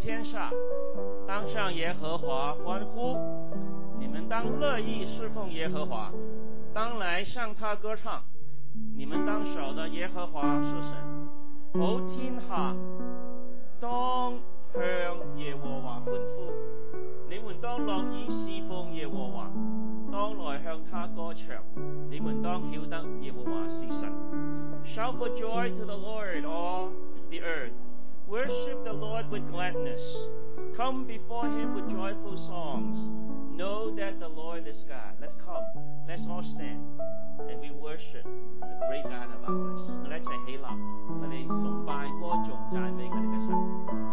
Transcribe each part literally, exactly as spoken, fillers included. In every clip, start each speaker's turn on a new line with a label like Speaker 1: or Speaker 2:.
Speaker 1: 天下，当向耶和华欢呼。你们当乐意侍奉耶和华，当来向他歌唱。你们当晓得耶和华是神，好天下當向耶和華歡呼，你們當樂意侍奉耶和華，當來向他歌唱。你們當曉得耶和華是神。Shout for joy to the Lord, all the earth. Worship the Lord with gladness. Come before him with joyful songs. Know that the Lord is God. Let's come. Let's all stand and we worship the great God of ours. 我哋一齊起立，我哋崇拜、歌頌、讚美我哋嘅神。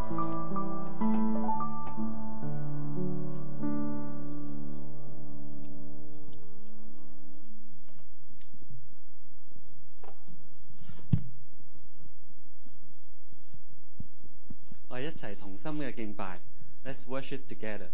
Speaker 2: 我哋一齊同心嘅敬拜。Let's worship together.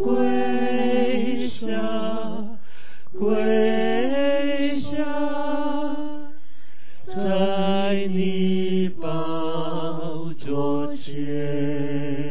Speaker 3: 跪下，跪下。 在你宝座前。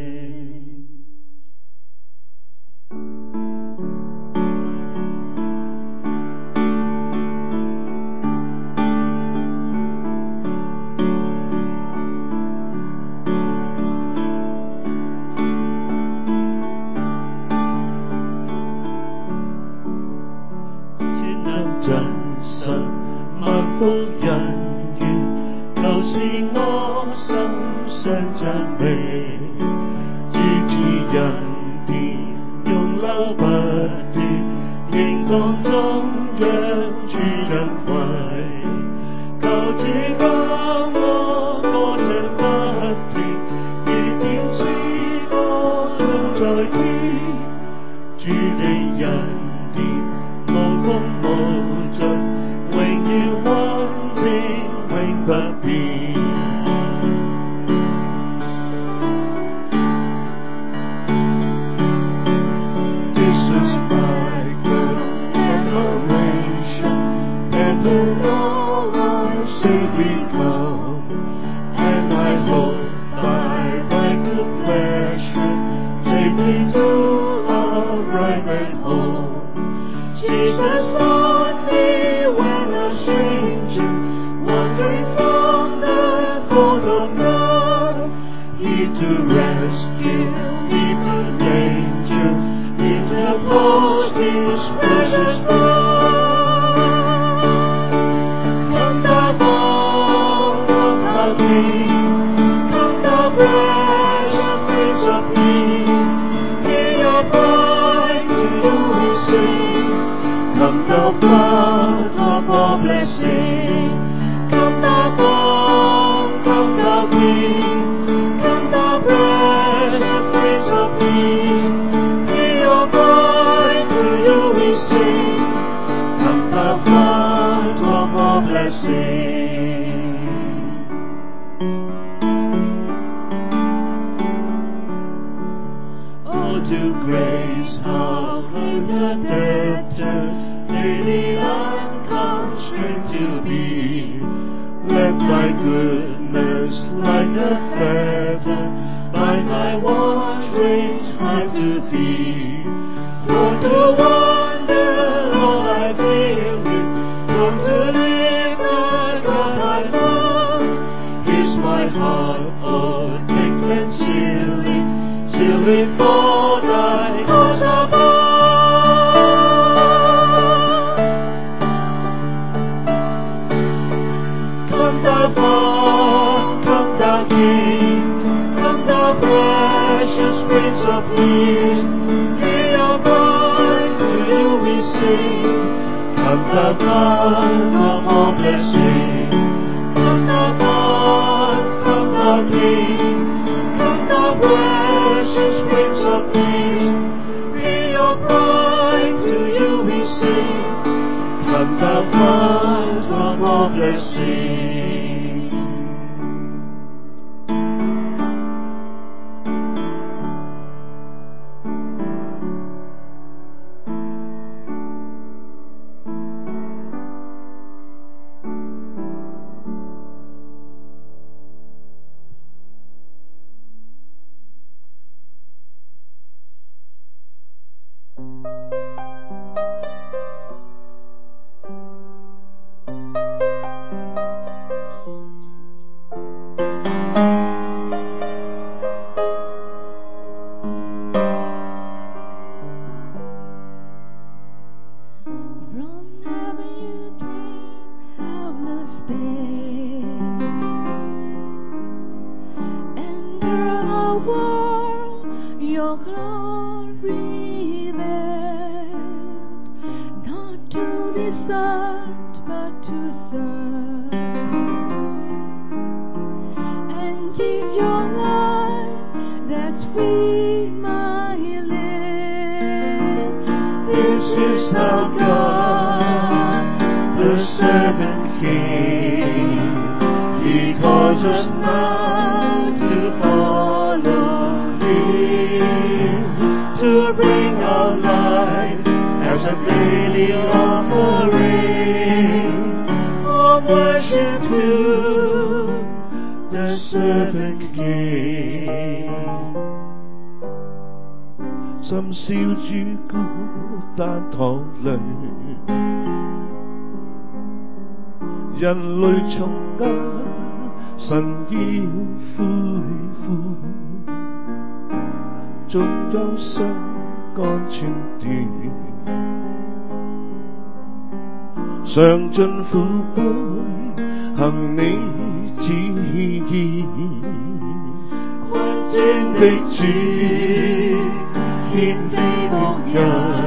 Speaker 3: 真實萬福人緣，就是我心上讚美，支持人電用流不斷，應當中讓主人為，求主教我歌唱不斷，如天使歌中在天，主的人電無窮無盡，永遠溫馨永不變。This is my good adoration, and the Lord our Savior come, and I hope by thy good pleasure take me to our right and home. Jesus loved me when a stranger, wandering from the fold of God. He to rescue me from danger, He to post His precious blood. Come thou Lord, come thou King, come thou precious Prince of Peace. Hear your bride, to you we sing. Come thou fount of all blessing, come thou balm, come thou King, come thou precious Prince of Peace. Hear your bride, to you we sing. Come thou fount of all blessing. Oh, to grace, how great the debtor, daily unconstrained to be. Let thy goodness like a feather by thy watchwings high to thee. For to wander all I feel with, for to live the God I love, is my heart, oh, take and seal it, seal it for thy cause above. Come thou God, come thou King, come thou precious Prince of Peace. Hear your bride, to you we sing. Come thou God of all blessing. Come thou God, come thou King, come thou precious Prince of Peace. Hear your bride, to you we sing. Come thou God of all blessing. worship to the servant King。深宵主孤單堂裏，人類從壓神要恢復，縱憂傷肝寸斷，嘗盡苦杯行你旨意，君尊的主獻飛牧人，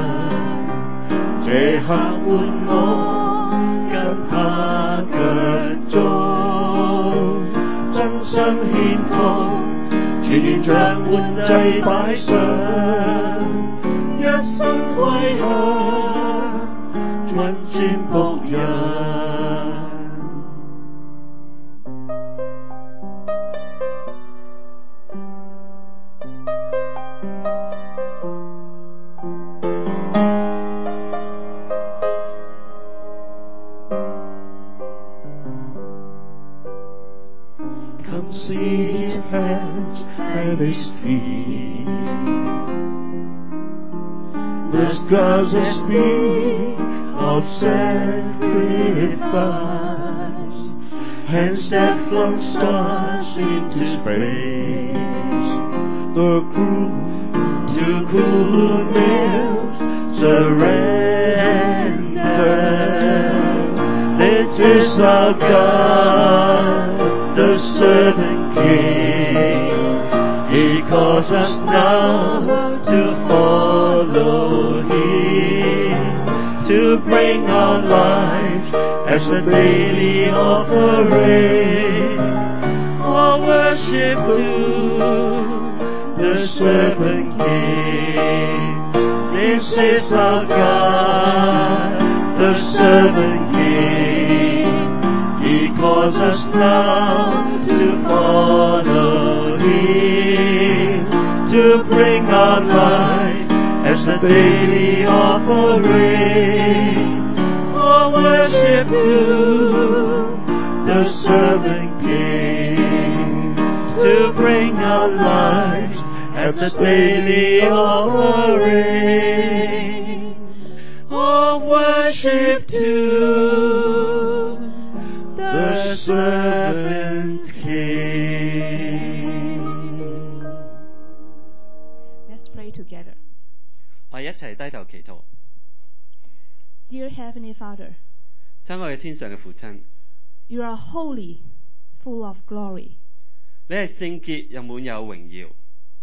Speaker 3: 這刻換我跟他腳蹤，真心獻奉，前年像換祭擺上，一生歸向君尊僕人。Come see his hands and his feet, the scars that speak of sacrifice, hands that flung stars into space, the cruel, to cruel nails surrender. This is our God, the servant King. He calls us now to follow Him, to bring our lives as a daily offering, our worship to the servant King. This is our God, the servant King. He calls us now to follow Him, to bring our life as a daily offering, our worship to the servant King, to bring our lives as a daily offering, our worship to the servant King.
Speaker 4: Let's pray together.
Speaker 2: 我哋一齊低頭祈禱。
Speaker 4: Dear Heavenly Father,
Speaker 2: 親愛嘅天上嘅父親，
Speaker 4: you are holy, full of glory.
Speaker 2: 你係聖潔又滿有榮耀。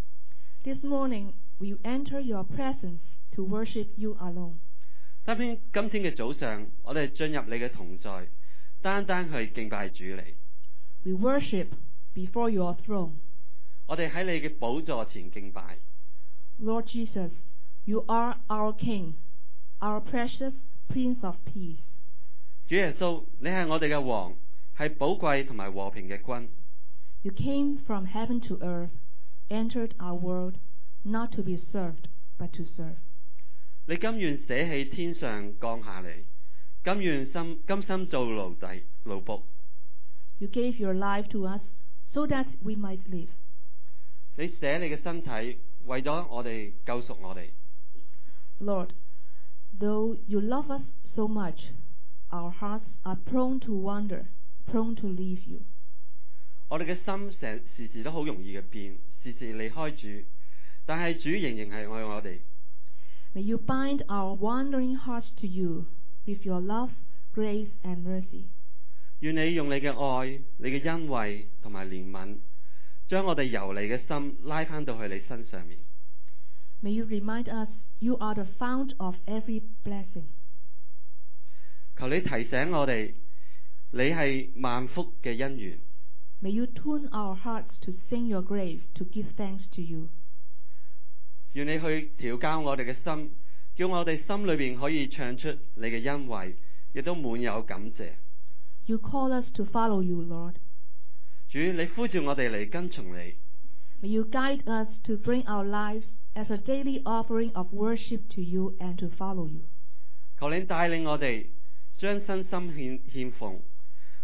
Speaker 4: This morning, we enter your presence to worship you alone.
Speaker 2: 今天今天嘅早上，我哋進入你嘅同在，單單去敬拜主你。
Speaker 4: We worship before your throne.
Speaker 2: 我哋喺你嘅寶座前敬拜。
Speaker 4: Lord Jesus, you are our King, our precious Prince of Peace.
Speaker 2: 主耶穌，你係我哋嘅王，係寶貴同埋和平嘅君。
Speaker 4: You came from heaven to earth, entered our world, not to be served, but to serve.
Speaker 2: 你甘願捨棄天上降下嚟，甘願心甘心做奴隸奴僕。
Speaker 4: You gave your life to us so that we might live.
Speaker 2: 你捨你嘅身體，為咗我哋救贖我哋。
Speaker 4: Lord, though you love us so much, our hearts are prone to wander, prone to leave you.
Speaker 2: 我哋嘅心成時時都好容易嘅變，時時離開主，但係主仍然係愛我哋。
Speaker 4: May you bind our wandering hearts to you with your love, grace, and mercy.
Speaker 2: 願你用你嘅愛、你嘅恩惠同埋憐憫，將我哋游離嘅心拉返到去你身上面。
Speaker 4: May you remind us you are the fount of every blessing.
Speaker 2: 求你提醒我哋，你係萬福嘅恩源。
Speaker 4: May you tune our hearts to sing your grace, to give thanks to you.
Speaker 2: 願你去調教我哋嘅心，叫我哋心裏邊可以唱出你嘅恩惠，亦都滿有感謝。
Speaker 4: You call us to follow you, Lord.
Speaker 2: 主，你呼召我哋嚟跟從你。
Speaker 4: May you guide us to bring our lives as a daily offering of worship to you and to follow you.
Speaker 2: 求你帶領我哋將身心獻獻奉，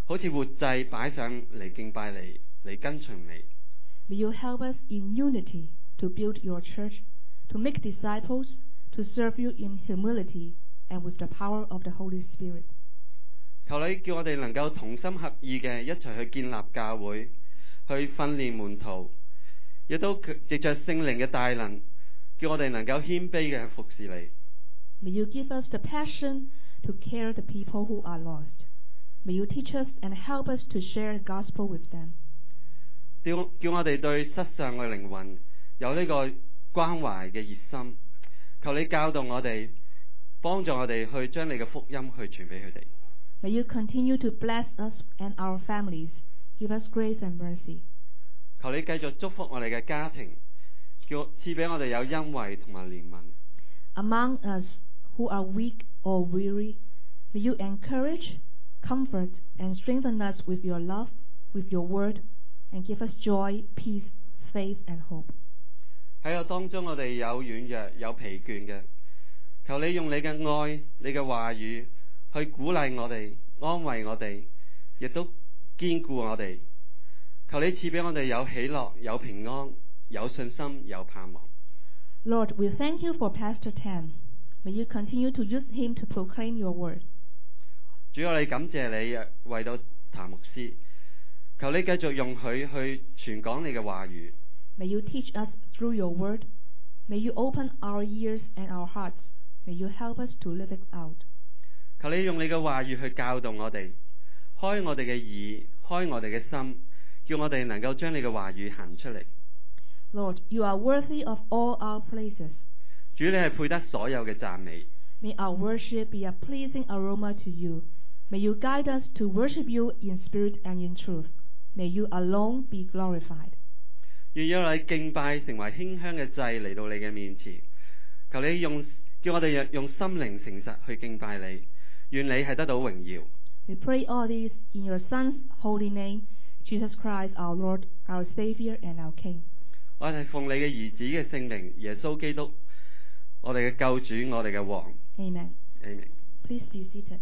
Speaker 2: 好似活祭擺上嚟敬拜你，嚟跟隨你。
Speaker 4: May you help us in unity to build your church, to make disciples, to serve you in humility and with the power of the Holy Spirit.
Speaker 2: 求你叫我哋能夠同心合意嘅一齊去建立教會，去訓練門徒，亦都藉着聖靈嘅大能，叫我哋能夠謙卑嘅服侍你。
Speaker 4: May you give us the passion to care the people who are lost. May you teach us and help us to share the gospel with them.
Speaker 2: 叫叫我哋對失喪嘅靈魂有呢個關懷嘅熱心。求你教導我哋，幫助我哋去將你嘅福音去傳俾佢哋。
Speaker 4: May you continue to bless us and our families. Give us grace and mercy.
Speaker 2: 求你繼續祝福我哋嘅家庭，叫賜俾我哋有恩惠同埋憐憫。
Speaker 4: Among us who are weak or weary, may you encourage, comfort, and strengthen us with your love, with your word, and give us joy, peace, faith, and hope.
Speaker 2: 喺我當中，我哋有軟弱、有疲倦嘅，求你用你嘅愛、你嘅話語去鼓勵我哋、安慰我哋，亦都堅固我哋。求你賜俾我哋有喜樂、有平安、有信心、有盼望。
Speaker 4: Lord, we thank you for Pastor Tam. May you continue to use him to proclaim your word.
Speaker 2: 主，我哋感謝你為到譚牧師，求你繼續用佢去傳講你嘅話語。
Speaker 4: May you teach us through your word. May you open our ears and our hearts. May you help us to live it out.
Speaker 2: 求你用你嘅話語去教導我哋，開我哋嘅耳，開我哋嘅心，叫我哋能夠將你嘅話語行出嚟。
Speaker 4: Lord, you are worthy of all our praises.
Speaker 2: 主，你係配得所有嘅讚美。
Speaker 4: May our worship be a pleasing aroma to you. May you guide us to worship you in spirit and in truth. May you alone be glorified.
Speaker 2: 願有你敬拜成為馨香嘅祭嚟到你嘅面前，求你用叫我哋用心靈誠實去敬拜你，願你係得到榮耀。
Speaker 4: We pray all this in your Son's holy name, Jesus Christ, our Lord, our Savior, and our King.
Speaker 2: 我係奉你嘅兒子嘅聖名，耶穌基督，我哋嘅救主，我哋嘅王。
Speaker 4: Amen.
Speaker 2: Amen.
Speaker 4: Please be seated.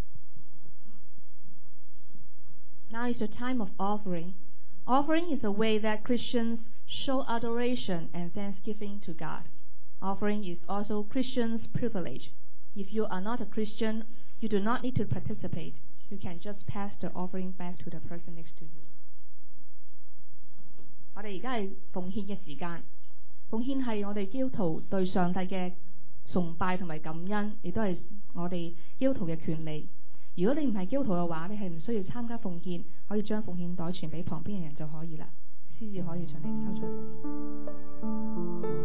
Speaker 4: Now is the time of offering. Offering is a way that Christians show adoration and thanksgiving to God. Offering is also Christians' privilege. If you are not a Christian, you do not need to participate. You can just pass the offering back to the person next to you. 我哋而家係奉獻嘅時間，奉獻係我哋基督徒對上帝嘅崇拜同埋感恩，亦都係我哋基督徒嘅權利。如果你唔係基督徒嘅話，你係唔需要參加奉獻，可以將奉獻袋傳俾旁邊嘅人就可以啦。司事可以上嚟收取奉獻。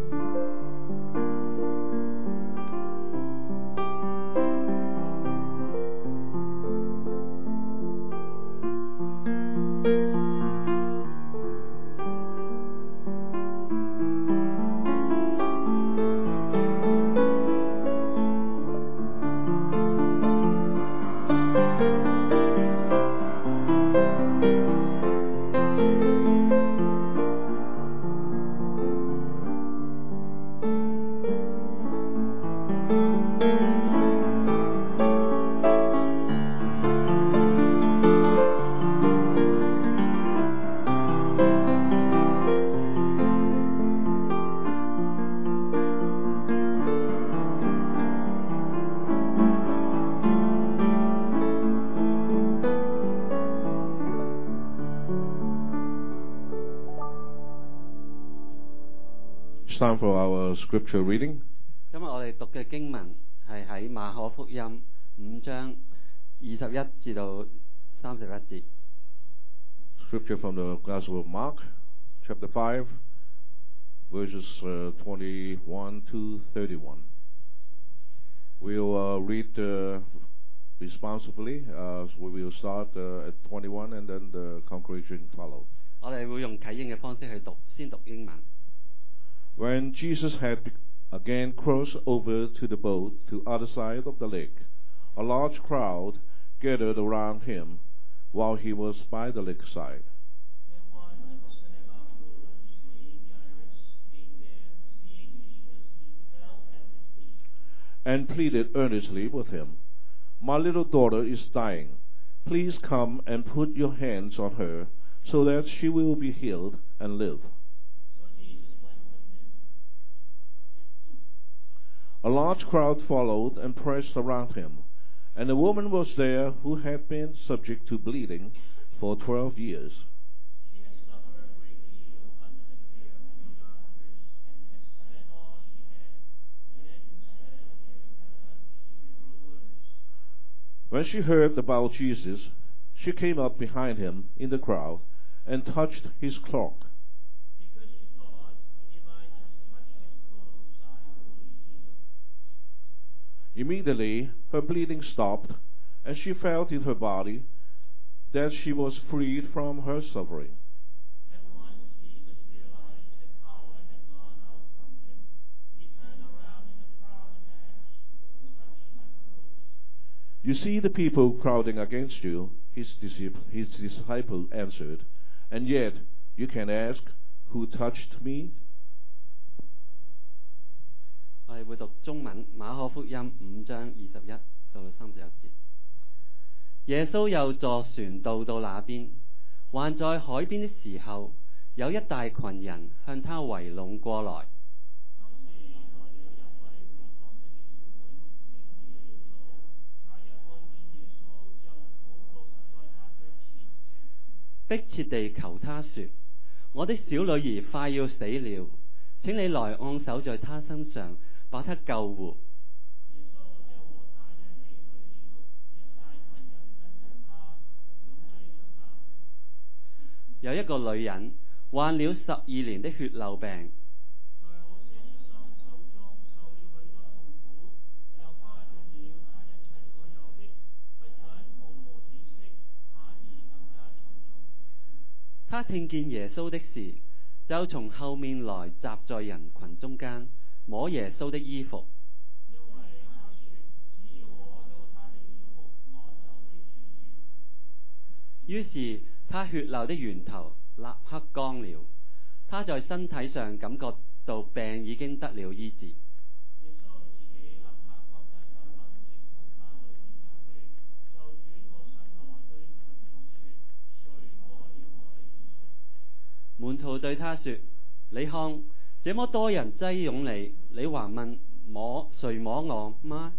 Speaker 3: Time for our scripture reading.
Speaker 2: 今日我哋讀嘅經文係喺馬可福音五章二十一至到三十一節。
Speaker 3: Scripture from the Gospel of Mark, chapter five, verses uh, twenty-one to thirty-one. We'll uh, read uh, responsibly. Uh, so we will start uh, at twenty-one, and then the conclusion follow.
Speaker 2: 我哋會用啟應嘅方式去讀，先讀英文。
Speaker 3: When Jesus had again crossed over to the boat to other side of the lake, a large crowd gathered around him while he was by the lakeside. And pleaded earnestly with him, "My little daughter is dying. Please come and put your hands on her, so that she will be healed and live. A large crowd followed and pressed around him, and a woman was there who had been subject to bleeding for twelve years. When she heard about Jesus, she came up behind him in the crowd and touched his cloak. Immediately her bleeding stopped, and she felt in her body that she was freed from her suffering. You see the people crowding against you, his disciple, his disciple answered, and yet you can ask, who touched me?
Speaker 2: 我哋會讀中文馬可福音五章二十一到三十一節。耶穌又坐船渡到那邊，還在海邊的時候，有一大群人向他圍攏過來。迫切地求他說：我的小女兒快要死了，請你來按手在她身上，把她救活。有一個女人患了十二年的血漏病，他聽見耶穌的事，就從後面來閘在人群中間，摸耶穌的衣服。於是他血流的源頭立刻乾了，他在身體上感覺到病已經得了醫治。門徒對他說：你看，這麼多人擠擁你，你還問摸誰摸我嗎？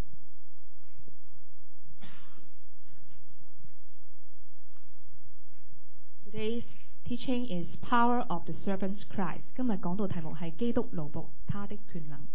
Speaker 4: Today's teaching is Power of the Servant Christ。今日講到題目係基督奴僕他的權能。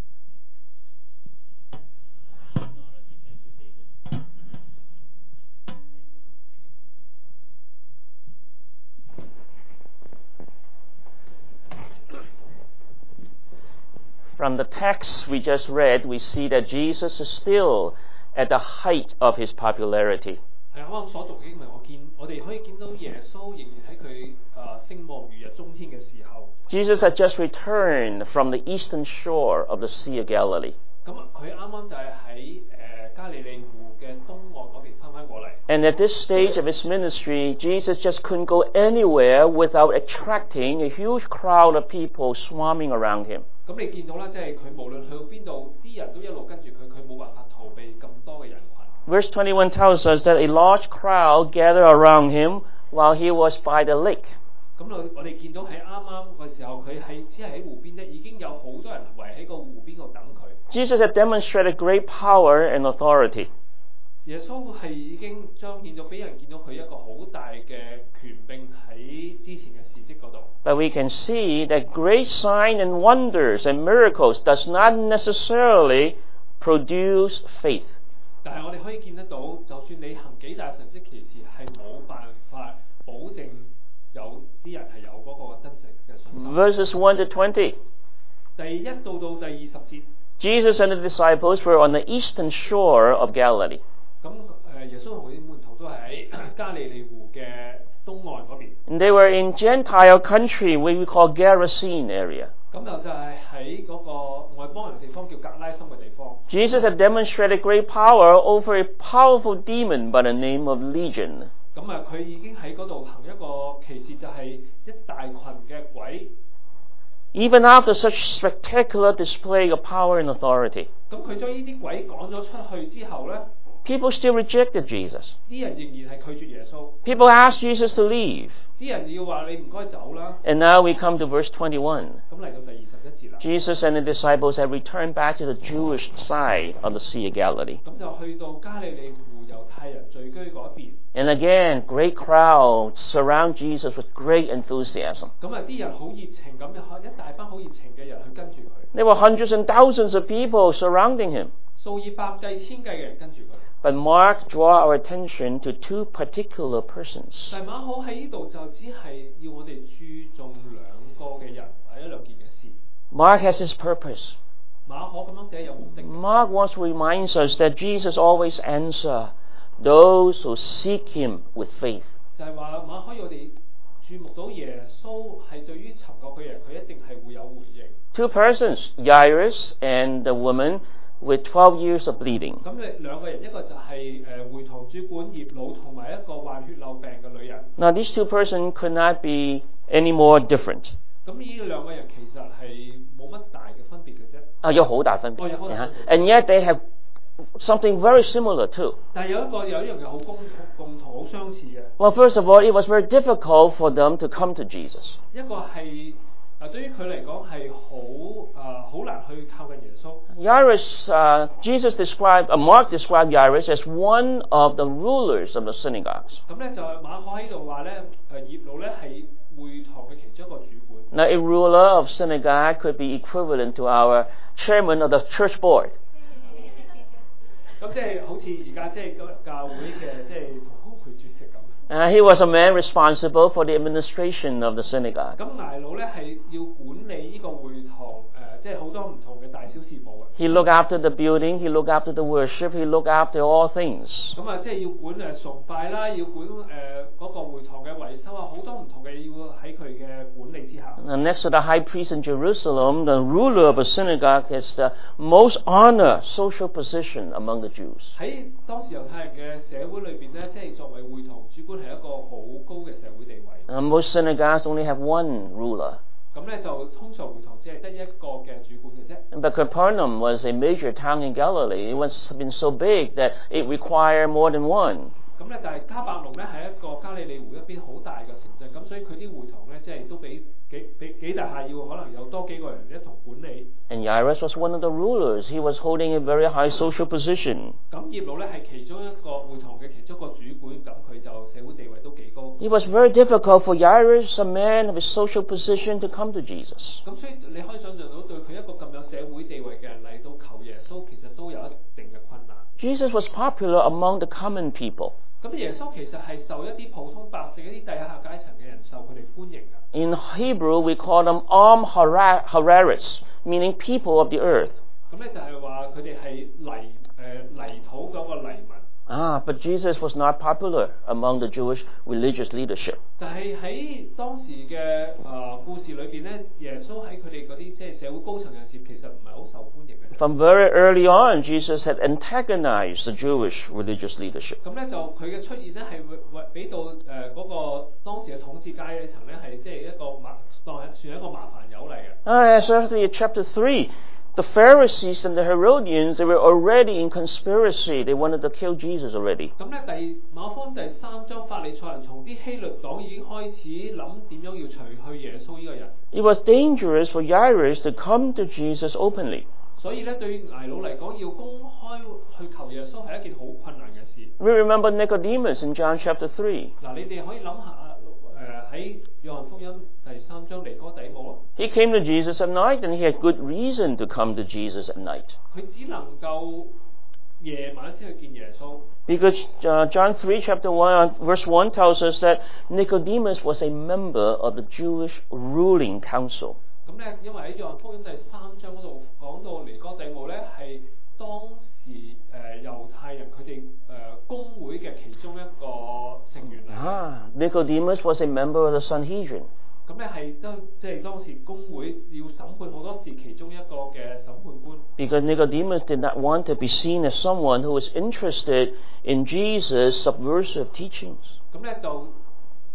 Speaker 1: From the text we just read, we see that Jesus is still at the height of his popularity.
Speaker 5: 係啱啱所讀嘅經文，我見我哋可以見到耶穌仍然喺佢誒聲望如日中天嘅時候。
Speaker 1: Jesus had just returned from the eastern shore of the Sea of Galilee.
Speaker 5: 咁佢啱啱就係喺誒加利利湖嘅東岸嗰邊翻返過嚟。
Speaker 1: And at this stage of his ministry, Jesus just couldn't go anywhere without attracting a huge crowd of people swarming around him.
Speaker 5: 咁你見到啦，即係佢無論去到邊度，啲人都一路跟住佢，佢冇辦法逃避咁多嘅人群。
Speaker 1: Verse twenty-one tells us that a large crowd gathered around him while he was by the lake.
Speaker 5: 咁我我哋見到喺啱啱嘅時候，佢係只係喺湖邊咧，已經有好多人圍喺個湖邊度等佢。
Speaker 1: Jesus had demonstrated great power and authority.
Speaker 5: 耶穌係已經彰顯咗俾人見到佢一個好大嘅權柄喺之前嘅事蹟嗰度。
Speaker 1: But we can see that great signs and wonders and miracles does not necessarily produce faith.
Speaker 5: 但係我哋可以見得到，就算你行幾大神蹟奇事，係冇辦法保證有啲人係有嗰個真正嘅信心。
Speaker 1: Verses one to twenty.
Speaker 5: 第一到到第二十節。
Speaker 1: Jesus and the disciples were on the eastern shore of Galilee.
Speaker 5: 咁誒，耶穌同佢啲門徒都係喺加利利湖嘅東岸嗰邊。
Speaker 1: And they were in Gentile country, what we call Gerasene area.
Speaker 5: 咁就就係喺嗰個外邦人嘅地方，叫格拉森嘅地方。
Speaker 1: Jesus had demonstrated great power over a powerful demon by the name of Legion.
Speaker 5: 咁啊，佢已經喺嗰度行一個奇事，就係一大群嘅鬼。
Speaker 1: Even after such spectacular display of power and authority,
Speaker 5: 咁佢將呢啲鬼趕咗出去之後咧
Speaker 1: People still rejected Jesus.
Speaker 5: 啲人仍然係拒絕耶穌。
Speaker 1: People asked Jesus to leave.
Speaker 5: 啲人要話你唔該走啦。
Speaker 1: And now we come to verse twenty-one.
Speaker 5: 咁嚟到第二十一節啦。
Speaker 1: Jesus and the disciples had returned back to the Jewish side of the Sea of Galilee.
Speaker 5: 咁就去到加利利湖猶太人聚居嗰邊。
Speaker 1: And again, great crowds surround Jesus with great enthusiasm.
Speaker 5: 咁啊，啲人好熱情咁，一大班好熱情嘅人去跟住佢。
Speaker 1: There were hundreds and thousands of people surrounding him.
Speaker 5: 數以百計、千計嘅人跟住佢。
Speaker 1: But Mark draw our attention to two particular persons.
Speaker 5: 但馬可喺呢度就只係要我哋注重兩個嘅人或者兩件嘅事。
Speaker 1: Mark has his purpose.
Speaker 5: 馬可咁樣寫有目的。
Speaker 1: Mark wants to remind us that Jesus always answers those who seek him with faith.
Speaker 5: 就係話馬可我哋注目到耶穌係對於尋求佢嘅人，佢一定係會有回應。
Speaker 1: Two persons, Jairus and the woman with twelve years of bleeding.
Speaker 5: 咁你兩個人，一個就係誒會堂主管葉老，同埋一個患血漏病嘅女人。
Speaker 1: Now these two persons could not be any more different.
Speaker 5: 咁呢兩個人其實係冇乜大嘅分別嘅啫。
Speaker 1: 啊，有好大分別。
Speaker 5: 哦，有好大分別。
Speaker 1: And yet they have something very similar too.
Speaker 5: 但係有一個有一樣嘢好共共同好相似嘅。
Speaker 1: Well, first of all, it was very difficult for them to come to Jesus.
Speaker 5: 一個係啊，對於佢嚟講係好啊好難去靠近耶穌。
Speaker 1: Jairus, uh, Jesus described, uh, Mark described Jairus as one of the rulers of the synagogues.
Speaker 5: 咁咧就馬可喺度話咧，誒葉老咧係會堂嘅其中一個主管。
Speaker 1: Now, a ruler of synagogue could be equivalent to our chairman of the church board.
Speaker 5: 咁即係好似而家即係教會嘅即係同工會主席咁。
Speaker 1: Uh, he was a man responsible for the administration of the synagogue.
Speaker 5: 咁睚魯咧係要管理呢個會堂誒，即係好多唔同嘅大小事務嘅。
Speaker 1: He looked after the building, he looked after the worship, he looked after all things.
Speaker 5: 咁啊，即係要管誒崇拜啦，要管誒嗰個會堂嘅維修啊，好多唔同嘅要喺佢嘅管理之下。
Speaker 1: And next to the high priest in Jerusalem, the ruler of a synagogue is the most honored social position among the Jews.
Speaker 5: 喺當時猶太人嘅社會裏邊咧，即係作為會堂主管係一個好高嘅社會地位。
Speaker 1: Uh, most synagogues only have one ruler.
Speaker 5: 咁咧就通常會堂只係得一個嘅主管嘅啫。
Speaker 1: But Capernaum was a major town in Galilee. It was been so big that it required more than one.
Speaker 5: 咁咧，但係加百農咧係一個加利利湖一邊好大嘅城鎮，咁所以佢啲會堂咧即係都比幾比幾大下，要可能有多幾個人一同管理。
Speaker 1: And Jairus was one of the rulers. He was holding a very high social position.
Speaker 5: 咁葉老咧係其中一個會堂嘅其中一個主管，咁佢就社會地位都幾高。
Speaker 1: It was very difficult for Jairus, a man of his social position, to come to Jesus.
Speaker 5: 咁所以你可以想象到，對佢一個咁有社會地位嘅人嚟到求耶穌，其實都有一定嘅困難。
Speaker 1: Jesus was popular among the common people.
Speaker 5: 咁耶穌其實係受一啲普通百姓、一啲低下階層嘅人受佢哋歡迎嘅。
Speaker 1: In Hebrew, we call them Am Hara- Hararis, meaning people of the earth.
Speaker 5: 咁咧就係話佢哋係泥誒、呃、泥土嗰個泥民。
Speaker 1: Ah, but Jesus was not popular among the Jewish religious leadership.
Speaker 5: 但係喺當時嘅誒、呃、故事裏邊咧，耶穌喺佢哋嗰啲即係社會高層人士，其實唔係好受歡迎嘅。
Speaker 1: From very early on, Jesus had antagonized the Jewish religious leadership.
Speaker 5: 咁咧就佢嘅出現咧係會會俾到誒嗰、呃那個當時嘅統治階層咧係即係一個麻當係算係一個麻煩友嚟嘅。
Speaker 1: Ah, certainly, chapter three, the Pharisees and the Herodians, they were already in conspiracy. They wanted to kill Jesus already.
Speaker 5: 咁咧第馬可福音第三章法利賽人從啲希律黨已經開始諗點樣要除去耶穌呢個人。
Speaker 1: It was dangerous for Jairus to come to Jesus openly.
Speaker 5: 所以咧對於睚魯嚟講，要公開去求耶穌係一件好困難嘅事。
Speaker 1: We remember Nicodemus in John chapter three.
Speaker 5: 嗱，你哋可以諗下誒喺約翰福音第三章尼哥底母咯。
Speaker 1: He came to Jesus at night, and he had good reason to come to Jesus at night.
Speaker 5: 佢只能夠夜晚先去見耶穌。
Speaker 1: Because uh, John three chapter one verse one tells us that Nicodemus was a member of the Jewish ruling council.
Speaker 5: 咁咧，因為喺約翰福音第三章嗰度講到尼哥底母咧，係當時誒、呃、猶太人佢哋誒公會嘅其中一個成員嚟。
Speaker 1: Ah, Nicodemus was a member of the Sanhedrin.
Speaker 5: 咁咧係都即係當時公會要審判好多事其中一個嘅審判官。
Speaker 1: Because Nicodemus did not want to be seen as someone who was interested in Jesus' subversive teachings.
Speaker 5: 咁咧就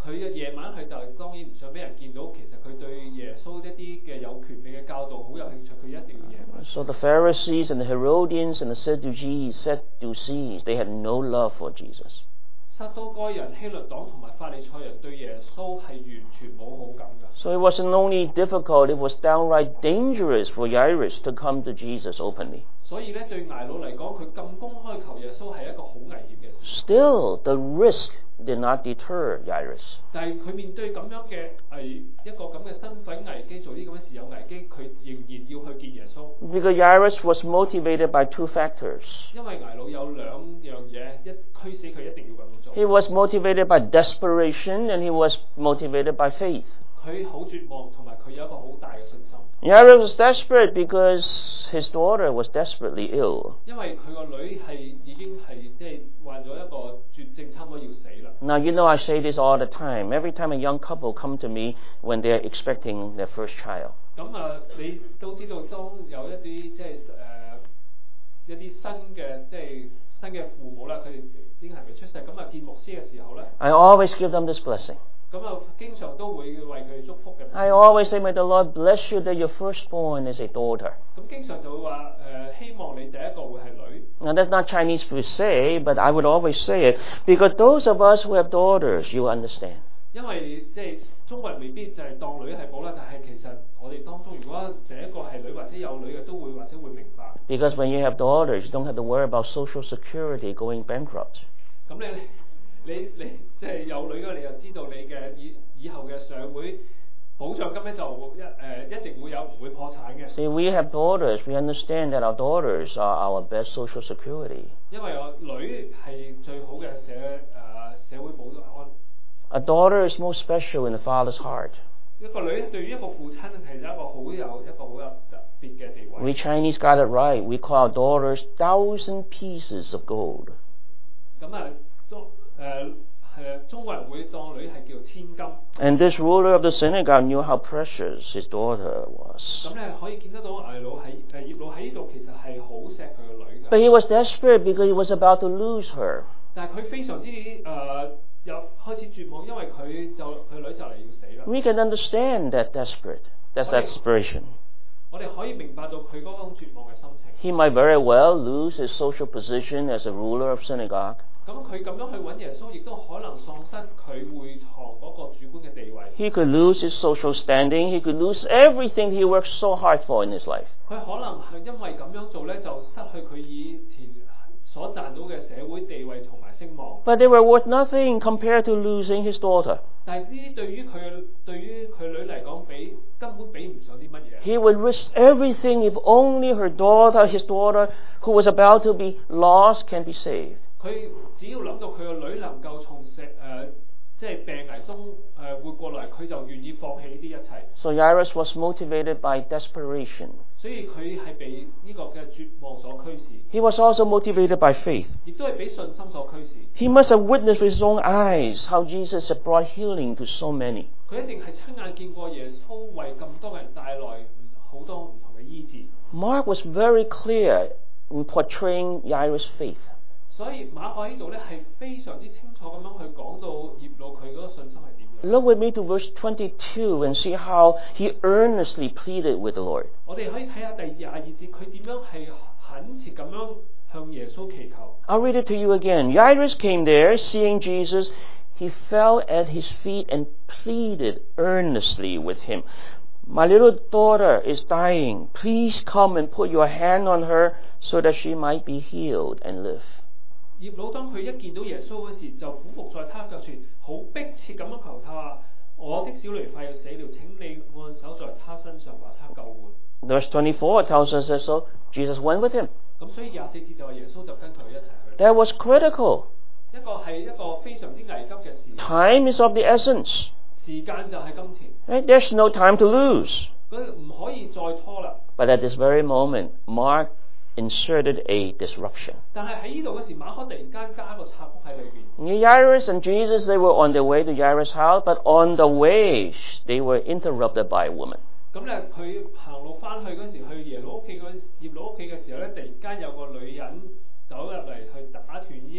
Speaker 5: 佢嘅夜晚佢就當然唔想俾人見到，其實佢對耶穌一啲嘅有權柄嘅教導好有興趣，佢一定要夜晚。
Speaker 3: So the Pharisees and the Herodians and the Sadducees, Sadducees, they had no love for Jesus.
Speaker 5: 撒都該人、希律黨同埋法利賽人對耶穌係完全冇好感㗎。
Speaker 3: So it wasn't only difficult, it was downright dangerous for Jairus to come to Jesus openly.
Speaker 5: 所以咧，對睚魯嚟講，佢咁公開求耶穌係一個好危險嘅事。
Speaker 3: Still, the risk did not deter Jairus.
Speaker 5: 但係佢面對咁樣嘅危一個咁嘅身份危機，做啲咁嘅事有危機，佢仍然要去見耶穌。
Speaker 3: Because Jairus was motivated by two factors.
Speaker 5: 因為睚魯有兩樣嘢一驅使佢一定要咁做。
Speaker 3: He was motivated by desperation and he was motivated by faith.
Speaker 5: 佢好絕望，同埋佢有一個好大嘅信心。
Speaker 3: Jairus was desperate because his daughter was desperately ill.
Speaker 5: 因為佢個女係已經係即係患咗一個絕症，差唔多要死啦。
Speaker 3: Now, you know I say this all the time. Every time a young couple come to me when they're expecting their first child.
Speaker 5: 咁啊，你都知道，當有一啲即係誒一啲新嘅即係新嘅父母啦，佢哋已經係未出世，咁啊見牧師嘅時候咧，
Speaker 3: I always give them this blessing.
Speaker 5: 咁啊經常都會為佢哋祝福嘅。
Speaker 3: I always say, may the Lord bless you that your firstborn is a daughter.
Speaker 5: 咁經常就會話誒，希望你第一個會係女。
Speaker 3: Now, that's not Chinese per se, but I would always say it because those of us who have daughters, you understand.
Speaker 5: 因為即係中國人未必就係當女係寶啦，但係其實我哋當中如果第一個係女或者有女嘅，都會或者會明白。
Speaker 3: Because when you have daughters, you don't have to worry about Social Security going bankrupt.
Speaker 5: 咁你你你即係有女嘅，你就知道你嘅以以後嘅社會保障金咧就一誒、呃、一定會有，唔會破產嘅。
Speaker 3: See, we have daughters. We understand that our daughters are our best Social Security.
Speaker 5: 因為我女係最好嘅社誒、呃、社會保安。
Speaker 3: A daughter is most special in the father's heart.
Speaker 5: 一個女對於一個父親係一個好有一個好有特別嘅地位。
Speaker 3: We Chinese got it right. We call our daughters thousand pieces of gold.
Speaker 5: 咁啊，中誒係中國人會當女係叫千金。
Speaker 3: And this ruler of the synagogue knew how precious his daughter was.
Speaker 5: 咁你可以見得到睚魯喺誒葉魯喺呢度其實係好錫佢個女嘅。
Speaker 3: But he was desperate because he was about to lose her.
Speaker 5: 但係佢非常之誒。呃又開始絕望，因為佢就佢女就嚟要死啦。
Speaker 3: We can understand that desperate, that desperation.
Speaker 5: 我哋可以明白到佢嗰種絕望嘅心情。
Speaker 3: He might very well lose his social position as a ruler of synagogue.
Speaker 5: 咁佢咁樣去揾耶穌，亦都可能喪失佢會堂嗰個主觀嘅地位。
Speaker 3: He could lose his social standing. He could lose everything he worked so hard for in his life.
Speaker 5: 佢可能係因為咁樣做咧，就失去佢以前所賺到嘅社會地位同埋聲望。
Speaker 3: But they were worth nothing compared to losing his daughter.
Speaker 5: 但係呢啲對於佢對於佢女嚟講，比根本比唔上啲乜嘢。
Speaker 3: He would risk everything if only her daughter, his daughter, who was about to be lost, can be saved.
Speaker 5: 佢只要諗到佢個女能夠從石誒即係病危中誒活過來，佢就願意放棄呢啲一切。
Speaker 3: So Jairus was motivated by desperation.
Speaker 5: 所以佢係被呢個嘅絕望所驅使，
Speaker 3: He was also motivated by faith.
Speaker 5: 亦都係俾信心所驅使。
Speaker 3: He must have witnessed with his own eyes how Jesus had brought healing to so many.
Speaker 5: 佢一定係親眼見過耶穌為咁多人帶來好多唔同嘅醫治。
Speaker 3: Mark was very clear in portraying Jairus' faith.
Speaker 5: 所以馬可喺度咧係非常之清楚咁樣去講到葉魯佢嗰個信心係點樣。
Speaker 3: Look with me to verse twenty-two and see how he earnestly pleaded with the Lord.
Speaker 5: 我哋可以睇下第廿二節，佢點樣係懇切咁樣向耶穌祈求。
Speaker 3: I'll read it to you again. Jairus came there, seeing Jesus. He fell at his feet and pleaded earnestly with him. My little daughter is dying. Please come and put your hand on her so that she might be healed and live.
Speaker 5: 葉魯當佢一見到耶穌嗰時，就俯伏在他腳前，好迫切咁樣求他話：我的小女快要死了，請你按手在他身上，把他救活。
Speaker 3: Verse twenty-four tells us that so Jesus went with him.
Speaker 5: 咁所以廿四節就話耶穌就跟佢一齊去。
Speaker 3: That was critical.
Speaker 5: 一個係一個非常之危急嘅事。
Speaker 3: Time is of the essence.
Speaker 5: 時間就係金錢，
Speaker 3: Right? There's no time to lose.
Speaker 5: 佢唔可以再拖啦。
Speaker 3: But at this very moment, Mark inserted a disruption.
Speaker 5: 但係喺呢度嗰時，馬可突然間加個插曲喺裏邊。
Speaker 3: Jairus and Jesus, they were on their way to Jairus' house, but on the way, they were interrupted by a woman.
Speaker 5: 咁咧，佢行路翻去嗰時，去耶魯屋企嗰葉魯屋企嘅時候咧，突然間有個女人走入嚟去打斷呢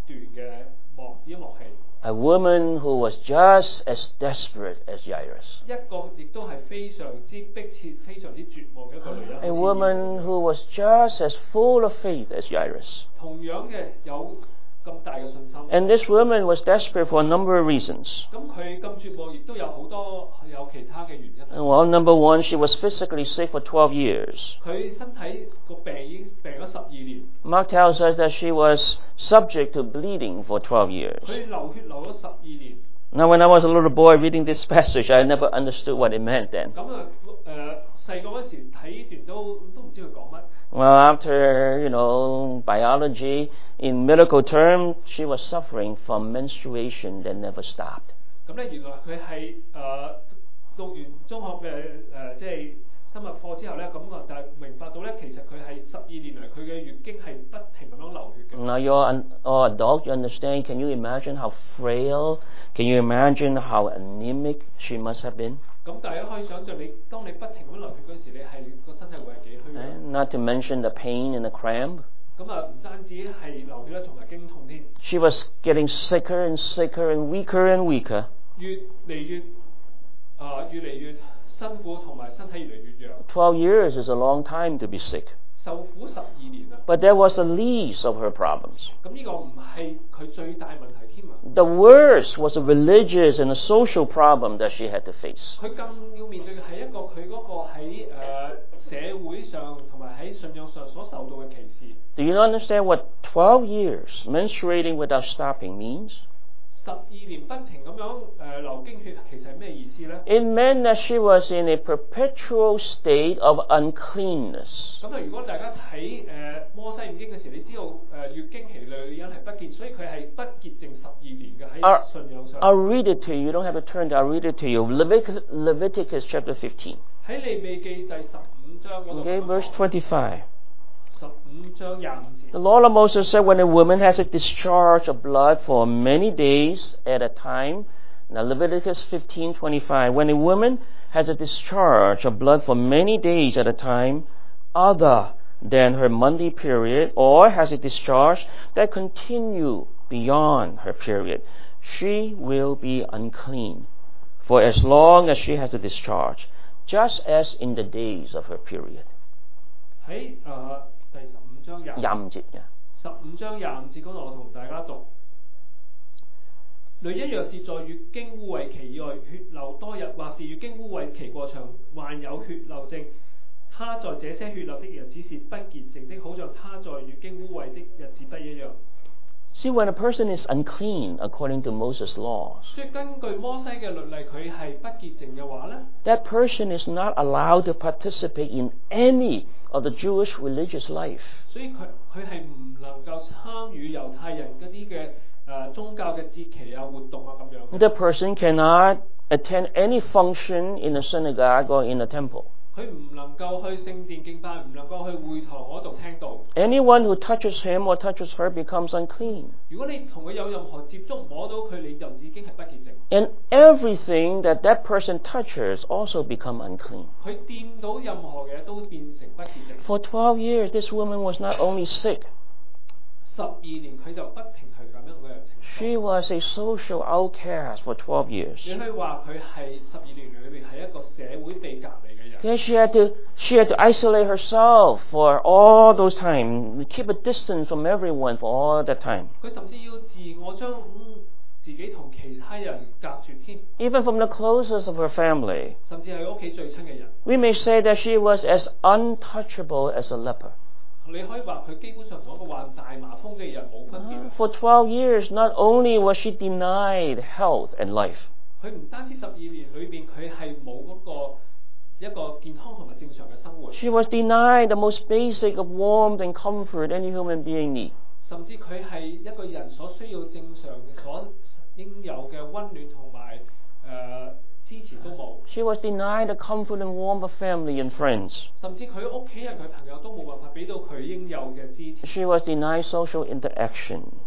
Speaker 5: 段嘅幕呢一幕戲。
Speaker 6: A woman who was just as desperate as Jairus.
Speaker 5: 一個亦都係非常之迫切、非常之絕望嘅一個女人。
Speaker 6: A woman who was just as full of faith as Jairus.
Speaker 5: 同樣嘅有咁大嘅信心。
Speaker 6: And this woman was desperate for a number of reasons.
Speaker 5: 咁佢咁絕望，亦都有好多有其他嘅原因。
Speaker 6: Well, number one, she was physically sick for twelve years.
Speaker 5: 佢身體個病已經病咗十二年。
Speaker 6: Mark tells us that she was subject to bleeding for twelve years.
Speaker 5: 佢流血流咗十二年。
Speaker 6: Now, when I was a little boy reading this passage, I never understood what it meant then.
Speaker 5: 咁啊誒細個嗰時睇呢段都都唔知佢講乜。
Speaker 6: Well, after, you know, biology, in medical terms, she was suffering from menstruation that never stopped.
Speaker 5: 咁咧，原來佢係誒讀完中學嘅誒、呃、即係生物課之後咧，咁啊就係明白到咧，其實佢係十二年嚟佢嘅月經係不停咁樣流血嘅。
Speaker 6: Now, you're an oh, adult, you understand. Can you imagine how frail? Can you imagine how anemic she must have been?
Speaker 5: 咁大家可以想象你，當你不停咁流血嗰時，你係個身體會係幾虛弱。
Speaker 6: And not to mention the pain and the cramp.
Speaker 5: 咁啊，唔單止係流血啦，仲係經痛添。
Speaker 6: She was getting sicker and sicker and weaker and weaker.
Speaker 5: 越嚟越啊、呃，越嚟越辛苦，同埋身體越嚟越弱。
Speaker 6: Twelve years is a long time to be sick.
Speaker 5: 受苦十二年啦。
Speaker 6: But that was the least of her problems.
Speaker 5: 咁呢個唔係佢最大問題添啊。
Speaker 6: The worst was a religious and a social problem that she had to face.
Speaker 5: 佢更要面對嘅係一個佢嗰個喺誒、呃、社會上同埋喺信仰上所受到嘅歧視。
Speaker 6: Do you understand what twelve years menstruating without stopping means?
Speaker 5: 十二年不停咁樣誒、呃、流經血，其實係咩意思咧？
Speaker 6: It meant that she was in a perpetual state of uncleanness.
Speaker 5: 咁啊，如果大家睇誒、呃、摩西五經嘅時，你知道誒、呃、月經期女人係不潔，所以佢係不潔淨十二年嘅喺信仰上。
Speaker 6: I'll read it to you. You don't have to turn to. I'll read it to you. Leviticus, Leviticus chapter fifteen.
Speaker 5: 喺利未記第十五章嗰度。
Speaker 6: Okay, verse twenty-five.
Speaker 5: 十五章廿五節。
Speaker 6: The law of Moses said when a woman has a discharge of blood for many days at a time. Now Leviticus fifteen twenty-five. When a woman has a discharge of blood for many days at a time, other than her monthly period, or has a discharge that continue beyond her period, she will be unclean for as long as she has a discharge, just as in the days of her period.
Speaker 5: 喺誒、呃、第十五章廿
Speaker 6: 廿五節嘅。
Speaker 5: 十五章廿五節嗰度，我同大家讀：女人若是在月經污穢期內血流多日，或是月經污穢期過長，患有血漏症，她在這些血流的日子是不潔淨的，好像她在月經污穢的日子不一樣。
Speaker 6: See, when a person is unclean according to Moses' laws,
Speaker 5: 所以根據摩西嘅律例，佢係不潔淨嘅話咧，
Speaker 6: that person is not allowed to participate in any of the Jewish religious life.
Speaker 5: 所以佢佢係唔能夠參與猶太人嗰啲嘅誒宗教嘅節期啊、活動啊咁樣。
Speaker 6: The person cannot attend any function in a synagogue or in a temple.
Speaker 5: 佢唔能夠去聖殿敬拜，唔能夠去會堂嗰度聽道。
Speaker 6: Anyone who touches him or touches her becomes unclean.
Speaker 5: 如果你同佢有任何接觸，摸到佢，你就已經係不潔淨。
Speaker 6: And everything that that person touches also become unclean.
Speaker 5: 佢掂到任何嘅都變成不潔淨。
Speaker 6: For twelve years, this woman was not only sick,
Speaker 5: 十二年佢就不停係咁樣嘅情況。
Speaker 6: she was a social outcast for twelve years.
Speaker 5: 你可以話佢係十二年裏面係一個社會被隔離嘅人。
Speaker 6: Yeah, she had to she had to isolate herself for all those time, keep a distance from everyone for all that time.
Speaker 5: 佢甚至要自我將、嗯、自己同其他人隔絕添。
Speaker 6: Even from the closest of her family.
Speaker 5: 甚至係屋企最親嘅人。
Speaker 6: We may say that she was as untouchable as a leper.
Speaker 5: 你可以話佢基本上同一個患大麻風嘅人冇分別。
Speaker 6: For twelve years, not only was she denied health and life,
Speaker 5: 佢唔單止十二年裏邊佢係冇嗰個一個健康同埋正常嘅生活。
Speaker 6: she was denied the most basic of warmth and comfort any human being needs.
Speaker 5: 甚至佢係一個人所需要正常嘅所應有嘅溫暖同埋誒支持都冇。
Speaker 6: She was denied the comfort and warmth of family and friends.
Speaker 5: 甚至佢屋企人佢朋友都冇辦法俾到佢應有嘅支持。
Speaker 6: She was denied social interaction.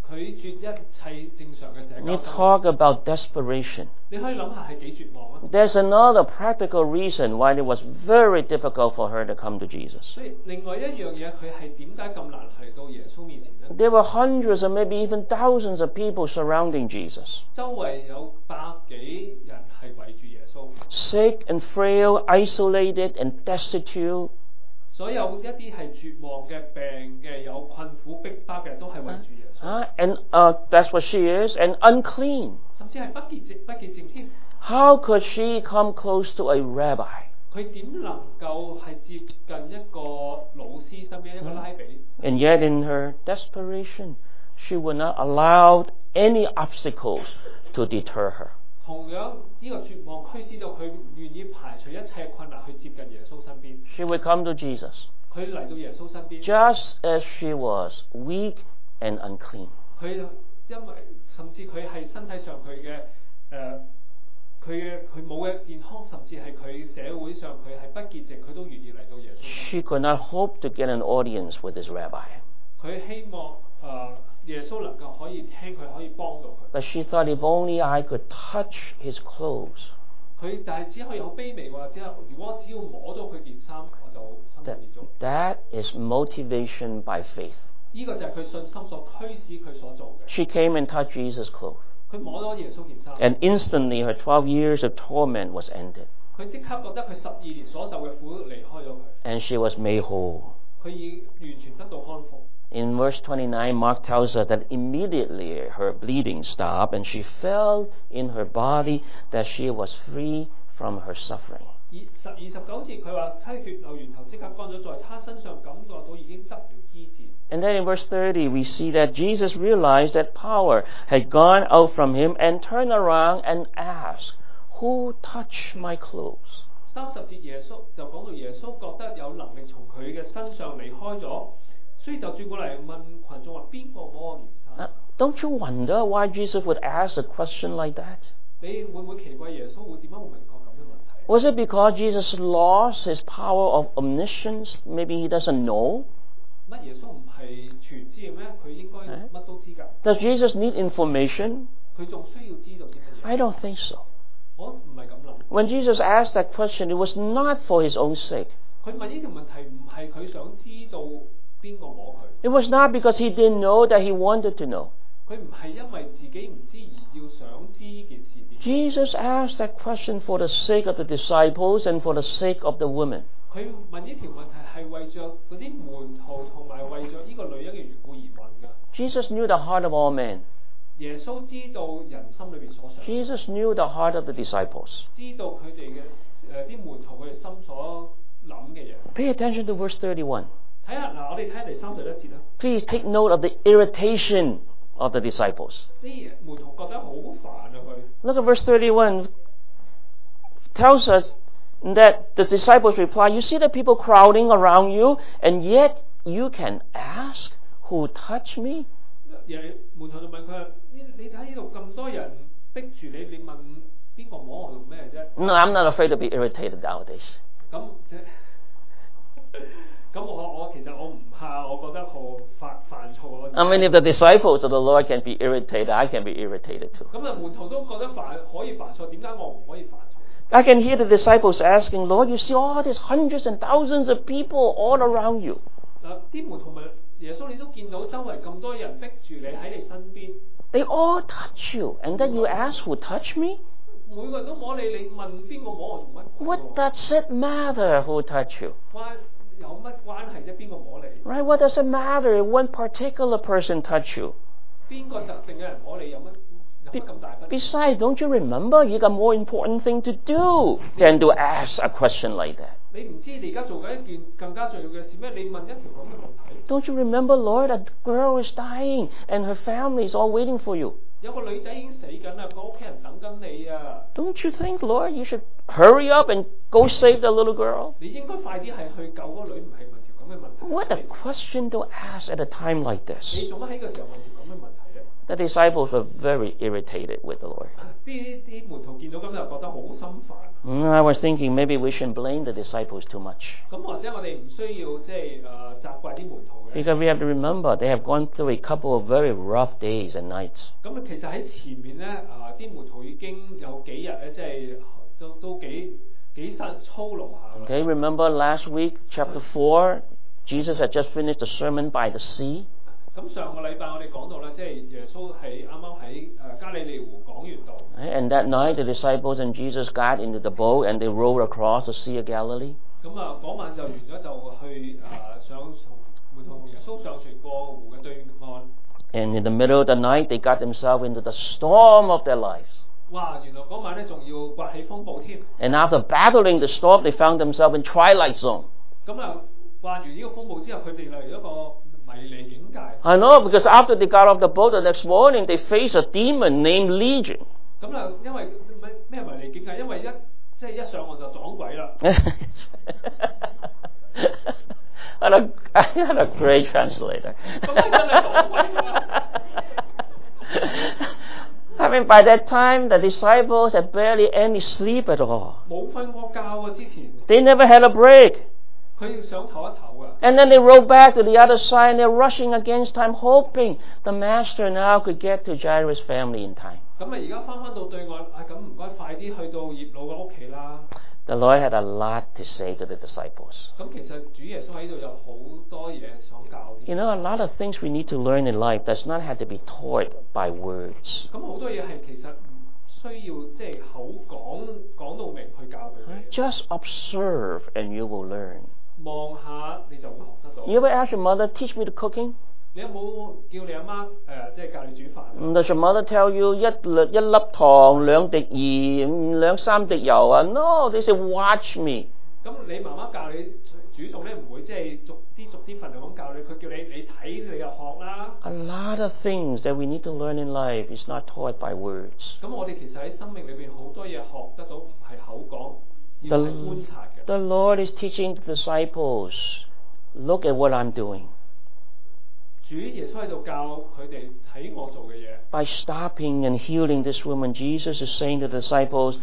Speaker 5: 拒絕一切正常嘅社
Speaker 6: You
Speaker 5: 交生
Speaker 6: talk
Speaker 5: 活。
Speaker 6: about desperation.
Speaker 5: 你可以諗下係幾絕望啊！
Speaker 6: There's another practical reason why it was very difficult for her to come to Jesus.
Speaker 5: 所以另外一樣嘢，佢係點解咁難嚟到耶穌面前呢？
Speaker 6: There were hundreds or maybe even thousands of people surrounding Jesus.
Speaker 5: 周圍有百幾人係圍住耶穌，
Speaker 6: Sick and frail, isolated and destitute.
Speaker 5: 所有一啲係絕望嘅、病嘅、有困苦逼迫嘅，都係圍住耶穌，
Speaker 6: Uh, and uh, that's what she is, and unclean.
Speaker 5: 甚至係不潔淨、不潔淨添。
Speaker 6: How could she come close to a rabbi?
Speaker 5: 佢點能夠係接近一個老師身邊一個拉比？
Speaker 6: And yet in her desperation, she would not allow any obstacles to deter her.
Speaker 5: 同樣呢個絕望驅使到佢願意排除一切困難去接近耶穌身邊。
Speaker 6: She would come to Jesus
Speaker 5: 佢嚟到耶穌身邊，
Speaker 6: just as she was, weak and unclean.
Speaker 5: 佢因為甚至佢係身體上佢嘅誒，佢嘅佢冇嘅健康，甚至係佢社會上佢係不潔淨，佢都願意嚟到耶穌身邊。
Speaker 6: She could not hope to get an audience with this rabbi.
Speaker 5: 佢希望誒、呃、耶穌能夠可以聽佢，可以幫到佢。
Speaker 6: But she thought, if only I could touch his clothes.
Speaker 5: 佢但係只可以好卑微話，只係如果我只要摸到佢件衫，我就心
Speaker 6: That,
Speaker 5: 滿意足。
Speaker 6: that is motivation by faith.
Speaker 5: 呢個就係佢信心所驅使佢所做嘅。
Speaker 6: She came and touched Jesus' clothes.
Speaker 5: 佢摸到耶穌件衫，
Speaker 6: And instantly her twelve years of torment was ended.
Speaker 5: 佢即刻覺得佢十二年所受嘅苦離開咗佢，
Speaker 6: And she was made whole.
Speaker 5: 佢已完全得到康復。
Speaker 6: In verse twenty-nine, Mark tells us that immediately her bleeding stopped and she felt in her body that she was free from her suffering.
Speaker 5: 二十二十九節佢話，睇血流源頭即刻乾咗，在他身上感覺到已經得了醫治。
Speaker 6: And then in verse thirty, we see that Jesus realized that power had gone out from him and turned around and asked, "Who touched my clothes?"
Speaker 5: 三十節耶穌就講到耶穌覺得有能力從佢嘅身上離開咗，所以就轉過嚟問群眾話：邊個摸我件衫？
Speaker 6: Uh, don't you wonder why Jesus would ask a question like that?
Speaker 5: 你會唔會奇怪耶穌會點解會問個咁嘅問題？
Speaker 6: Was it because Jesus lost his power of omniscience? Maybe he doesn't know.
Speaker 5: 乜耶穌唔係全知嘅咩？佢應該乜都知㗎。
Speaker 6: Does Jesus need information?
Speaker 5: 佢仲需要知道啲乜嘢？
Speaker 6: I don't think so.
Speaker 5: 我唔係咁諗。
Speaker 6: When Jesus asked that question, it was not for his own sake.
Speaker 5: 佢問呢條問題唔係佢想知道邊個摸佢，
Speaker 6: It was not because he didn't know that he wanted to know.
Speaker 5: 佢唔係因為自己唔知而要想知件事點。
Speaker 6: Jesus asked that question for the sake of the disciples and for the sake of the woman.
Speaker 5: 佢問呢條問題係為着嗰啲門徒同埋為着呢個女人嘅緣故而問㗎。
Speaker 6: Jesus knew the heart of all men.
Speaker 5: 耶穌知道人心裏邊所想，
Speaker 6: Jesus knew the heart of the disciples.
Speaker 5: 知道佢哋嘅誒啲門徒佢哋心所諗嘅嘢。
Speaker 6: Pay attention to verse thirty-one.
Speaker 5: 睇下嗱，我哋睇下第三十一節啦。
Speaker 6: Please take note of the irritation of the disciples.
Speaker 5: 啲門徒覺得好煩啊佢。
Speaker 6: Look at verse thirty-one. Tells us that the disciples reply, "You see the people crowding around you, and yet you can ask, 'Who touched me?'"
Speaker 5: 門徒就問佢：你你睇呢度咁多人逼住你，你問邊個摸我做咩啫？
Speaker 6: No, I'm not afraid to be irritated nowadays.
Speaker 5: 咁即咁我我其實我唔怕，我覺得好煩煩躁咯。
Speaker 6: I mean, if the disciples of the Lord can be irritated, I can be irritated too.
Speaker 5: 咁啊，門徒都覺得煩，可以煩躁，點解我唔可以煩躁？
Speaker 6: I can hear the disciples asking, "Lord, you see all these hundreds and thousands of people all around you.
Speaker 5: 嗱，啲門徒問耶穌，你都見到周圍咁多人逼住你喺你身邊，
Speaker 6: They all touch you, and then you ask, 'Who touched me?'
Speaker 5: 每個人都摸你，你問邊個摸我做乜鬼
Speaker 6: What
Speaker 5: 喎？
Speaker 6: does it matter who touched you?
Speaker 5: 關有乜關係啫？邊個摸你？
Speaker 6: Right? What does it matter if one particular person touched you?
Speaker 5: 邊個特定嘅人摸你有乜有乜咁大不？
Speaker 6: Besides, don't you remember you got more important thing to do than to ask a question like that?
Speaker 5: 你唔知你而家做緊一件更加重要嘅事咩？你問一條咁嘅問題，
Speaker 6: Don't you remember, Lord, a girl is dying and her family is all waiting for you?
Speaker 5: 有個女仔已經死緊啦，個屋企人等緊你啊！
Speaker 6: Don't you think, Lord, you should hurry up and go save the little girl?
Speaker 5: 你應該快啲係去救嗰個女，唔係問條咁嘅問題。
Speaker 6: What a question to ask at a time like
Speaker 5: 你
Speaker 6: this.
Speaker 5: 做乜喺個時候問條咁嘅問題咧？
Speaker 6: The disciples were very irritated with the Lord.
Speaker 5: 啲啲門徒見到咁就覺得好心煩。
Speaker 6: Mm, I was thinking maybe we shouldn't blame the disciples too much.
Speaker 5: 咁或者我哋唔需要即係誒責怪啲門徒嘅。
Speaker 6: Because we have to remember they have gone through a couple of very rough days and nights.
Speaker 5: 咁啊，其實喺前面咧，啊啲門徒已經有幾日咧，即係都都幾幾辛操勞下。
Speaker 6: Okay, remember last week, chapter four, Jesus had just finished the sermon by the sea.
Speaker 5: 咁上個禮拜我哋講到咧，即係耶穌係啱啱喺誒加利利湖講完道。
Speaker 6: And that night, the disciples and Jesus got into the boat and they rowed across the Sea of Galilee.
Speaker 5: 咁啊，嗰晚就完咗，就去誒上門徒同耶穌上船過湖嘅對岸。
Speaker 6: And in the middle of the night, they got themselves into the storm of their lives.
Speaker 5: 哇！原來嗰晚咧仲要刮起風暴添。
Speaker 6: And after battling the storm, they found themselves in twilight zone.
Speaker 5: 咁啊，刮完呢個風暴之後，佢哋嚟一個迷離境界。
Speaker 6: I know, because after they got off the boat the next morning, they faced a demon named Legion.
Speaker 5: 咁啊，因為咩咩迷離境界？因為一即係一上岸就撞鬼啦。
Speaker 6: I had a, I had a great translator.
Speaker 5: 咁係真係撞鬼㗎。
Speaker 6: I mean, by that time, the disciples had barely any sleep at all.
Speaker 5: 冇瞓過覺啊！之前
Speaker 6: They never had a break.
Speaker 5: 佢想唞一唞啊。
Speaker 6: And then they rowed back to the other side, and they're rushing against time, hoping the master now could get to Jairus' family in time.
Speaker 5: 咁啊，而家翻翻到對岸，啊咁唔該，快啲去到葉老嘅屋企啦。
Speaker 6: The Lord had a lot to say to the disciples.
Speaker 5: 咁其實主耶穌喺度有好多嘢想教。
Speaker 6: You know, a lot of things we need to learn in life does not have to be taught by words.
Speaker 5: 咁好多嘢係其實唔需要即係口講講到明去教佢哋。
Speaker 6: Just observe and you will learn.
Speaker 5: 望下你就會學得到。
Speaker 6: You ever ask your mother, teach me the cooking?
Speaker 5: 你有冇叫你阿媽誒即係教你煮飯啊？
Speaker 6: Does your mother tell you 一粒一粒糖兩滴鹽兩三滴油啊 No, they say watch me.
Speaker 5: 咁你媽媽教你煮餸咧，唔會即係逐啲逐啲份量咁教你，佢叫你你睇你又學啦。
Speaker 6: A lot of things that we need to learn in life is not taught by words.
Speaker 5: 咁我哋其實喺生命裏邊好多嘢學得到，唔係口講，要
Speaker 6: The,
Speaker 5: 係觀察嘅。
Speaker 6: the Lord is teaching the disciples, look at what I'm doing.
Speaker 5: 主耶穌喺度教佢哋睇我做嘅嘢。
Speaker 6: By stopping and healing this woman, Jesus is saying to the disciples,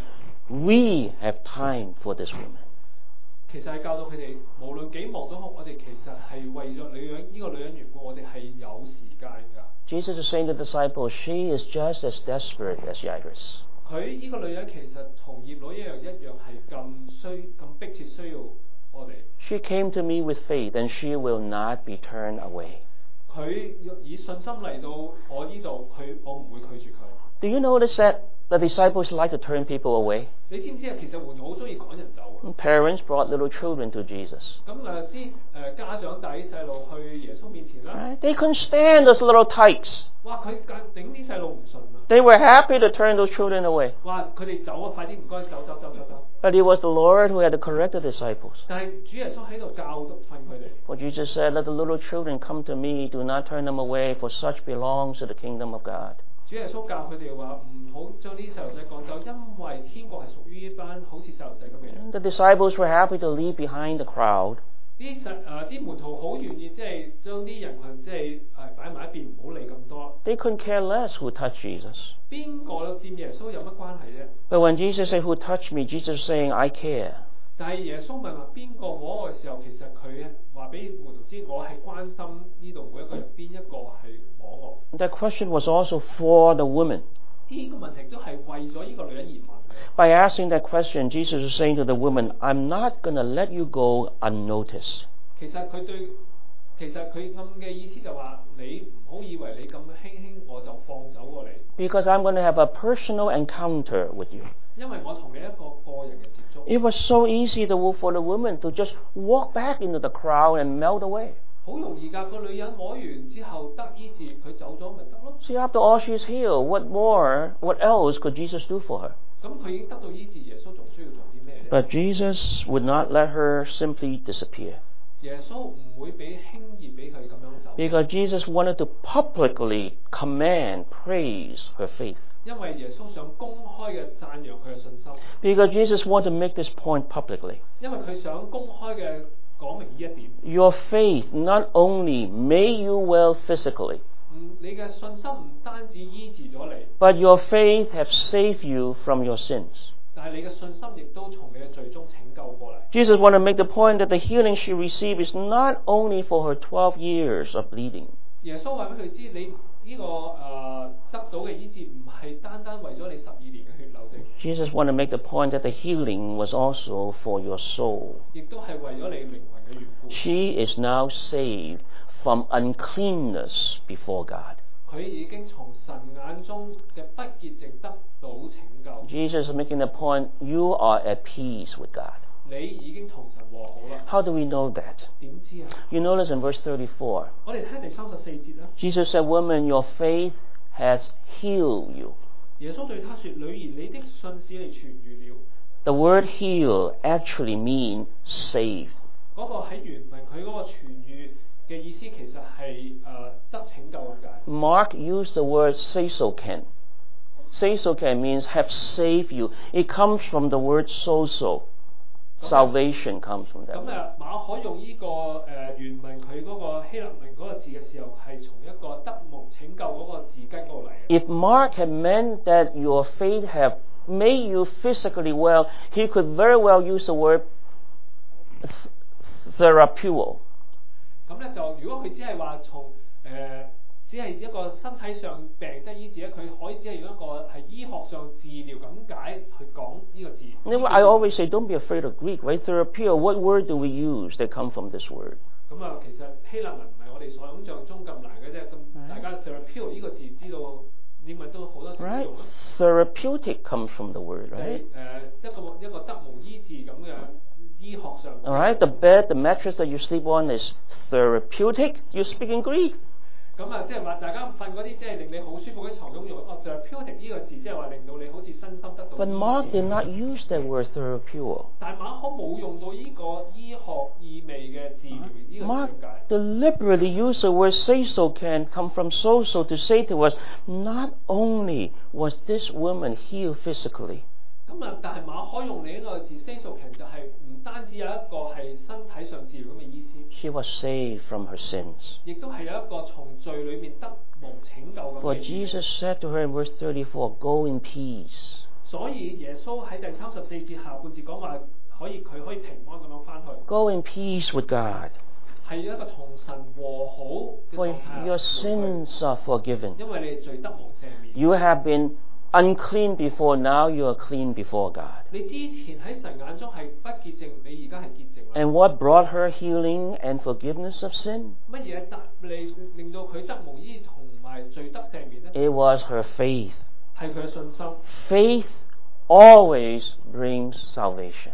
Speaker 6: we have time for this woman.
Speaker 5: 其實係教到佢哋，無論幾忙都好，我哋其實係為咗女人呢、這個女人緣故，我哋係有時間㗎。
Speaker 6: Jesus is saying to the disciples, she is just as desperate as Jairus.
Speaker 5: 佢呢個女人其實同葉老一樣一樣係咁需咁迫切需要我哋。
Speaker 6: She came to me with faith, and she will not be turned away.
Speaker 5: 佢以信心嚟到我呢度，佢我唔會拒絕佢。
Speaker 6: Do you notice that the disciples like to turn people away?
Speaker 5: 你知唔知啊？其實門徒好中意趕人走啊！
Speaker 6: Parents brought little children to Jesus.
Speaker 5: 咁誒啲誒家長帶啲細路去耶穌面前啦。
Speaker 6: Right? They couldn't stand those little tykes.
Speaker 5: 哇！佢頂啲細路唔順啊！
Speaker 6: They were happy to turn those children away.
Speaker 5: 哇！佢哋走啊！快啲唔該，走走走走走。
Speaker 6: But it was the Lord who had to correct the disciples.
Speaker 5: 但係主耶穌喺度教訓佢哋。
Speaker 6: For Jesus said, let the little children come to me. Do not turn them away, for such belongs to the kingdom of God.
Speaker 5: 主耶穌教佢哋話唔好將啲細路仔趕走，因為天國係屬於呢班好似細路仔咁嘅人。
Speaker 6: The disciples were happy to leave behind the crowd.
Speaker 5: 啲細誒啲門徒好願意即係將啲人群即係誒擺埋一邊，唔好理咁多。
Speaker 6: They couldn't care less who touched Jesus.
Speaker 5: 邊個掂耶穌有乜關係啫？
Speaker 6: But when Jesus said, who touched me? Jesus was saying, I care.
Speaker 5: 但係耶穌問話邊個摸我嘅時候，其實佢話俾門徒知，我係關心呢度每一個人邊一個係摸我。
Speaker 6: That question was also for the woman.
Speaker 5: 呢個問題都係為咗呢個女人而問嘅。
Speaker 6: By asking that question, Jesus was saying to the woman, I'm not going to let you go unnoticed.
Speaker 5: 其實佢對，其實佢暗嘅意思就話你唔好以為你咁輕輕我就放走過你。
Speaker 6: Because I'm going to have a personal encounter with you.
Speaker 5: 因為我同你一個個人嘅接觸。
Speaker 6: It was so easy to, for the woman to just walk back into the crowd and melt away.
Speaker 5: 好容易㗎，個女人摸完之後得醫治，佢走咗咪得咯。
Speaker 6: See, after all, she's healed. What more, what else could Jesus do for her?
Speaker 5: 咁佢已經得到醫治，耶穌仲需要做啲咩啫？
Speaker 6: But Jesus would not let her simply disappear.
Speaker 5: 耶穌唔會俾輕易俾佢咁樣走。
Speaker 6: Because Jesus wanted to publicly command, praise her faith.
Speaker 5: 因為耶穌想公開嘅讚揚佢嘅信心。
Speaker 6: Because Jesus wanted to make this point publicly.
Speaker 5: 因為佢想公開嘅講明呢一點。
Speaker 6: Your faith not only made you well physically,
Speaker 5: 唔你嘅信心唔單止醫治咗你，
Speaker 6: but your faith have saved you from your sins.
Speaker 5: 但係你嘅信心亦都從你嘅罪中拯救過嚟。
Speaker 6: Jesus wanted to make the point that the healing she received is not only for her twelve years of bleeding.
Speaker 5: 耶穌話俾佢知，你呢、這個誒、呃、得到嘅醫治唔係單單為咗你十二年嘅血流症，
Speaker 6: Jesus wanted to make the point that the healing was also for your soul.
Speaker 5: 亦都係為咗你靈魂嘅緣故。
Speaker 6: She is now saved from uncleanness before God.
Speaker 5: 佢已經從神眼中嘅不潔淨得到拯救。
Speaker 6: Jesus is making the point, you are at peace with God.
Speaker 5: 你已經同神和好啦。
Speaker 6: How do we know that?
Speaker 5: 點知啊？
Speaker 6: You notice in verse thirty-four,
Speaker 5: 我哋聽第三十四節啦。
Speaker 6: Jesus said, Woman, your faith has healed you.
Speaker 5: 耶穌對他說：女兒，你的信使你痊愈了。
Speaker 6: The word heal actually means save.
Speaker 5: 嗰個喺原文佢嗰個痊愈嘅意思其實係誒、呃、得拯救咁解。
Speaker 6: Mark used the word seisoken. Seisoken means have saved you. It comes from the word sozo. Salvation comes from that
Speaker 5: 咁
Speaker 6: word.
Speaker 5: 誒馬可用呢、這個誒、呃、原文佢嗰個希臘文嗰個字嘅時候，係從一個得蒙拯救嗰個字根嗰度嚟嘅。
Speaker 6: If Mark had meant that your faith have made you physically well, he could very well use the word th- therapeuo.
Speaker 5: 咁咧就如果佢只係話從誒、呃、只係一個身體上病得醫治咧，佢可以只係用一個係醫學上治療咁解去講呢個字。
Speaker 6: You know, I always say, don't be afraid of Greek, right? Therapeuo, what word do we use that come from this word?
Speaker 5: 咁啊，其實希臘文唔係我哋所想像中咁難嘅啫。咁大家 therapeutic 呢個字知道英文都好多時都
Speaker 6: Right?
Speaker 5: 用啦。
Speaker 6: Therapeutic comes from the word,
Speaker 5: 就係
Speaker 6: right?
Speaker 5: 誒一個一個得無醫治咁嘅醫學上。
Speaker 6: All right, the bed, the mattress that you sleep on is therapeutic. You speak in Greek.
Speaker 5: 咁啊，即係話大家瞓嗰啲即係令你好舒服嘅床褥用哦 therapeutic 呢個字，即係話令到你好似身心得到
Speaker 6: But
Speaker 5: 醫
Speaker 6: Mark
Speaker 5: 治。
Speaker 6: did not use that word therapeuo.
Speaker 5: 但馬可冇用到呢個醫學意味嘅治療呢個
Speaker 6: Mark
Speaker 5: 字點解？
Speaker 6: deliberately used the word seiso can come from sozo to say to us, not only was this woman healed physically,
Speaker 5: 咁啊，但係馬可用另一個字 seisoken 就係唔單止有一個係身體上治療咁嘅意思，
Speaker 6: she was saved from her sins.
Speaker 5: 亦都係有一個從罪裏面得蒙拯救咁
Speaker 6: For
Speaker 5: 嘅意思。
Speaker 6: Jesus said to her in verse thirty-four, go in peace.
Speaker 5: 所以耶穌喺第三十四節下半節講話，可以佢可以平安咁樣翻去，
Speaker 6: Go in peace with God.
Speaker 5: 係一個同神和好嘅
Speaker 6: For
Speaker 5: 狀態。
Speaker 6: your sins are forgiven.
Speaker 5: 因為你哋罪得蒙赦免。
Speaker 6: You have been unclean before, now you are clean before God.
Speaker 5: 你之前喺神眼中係不潔淨，你而家係潔淨啦。
Speaker 6: And what brought her healing and forgiveness of sin?
Speaker 5: 乜嘢得你令到佢得蒙醫同埋罪得赦免呢？
Speaker 6: It was her faith.
Speaker 5: 係佢嘅信心。
Speaker 6: Faith always brings salvation.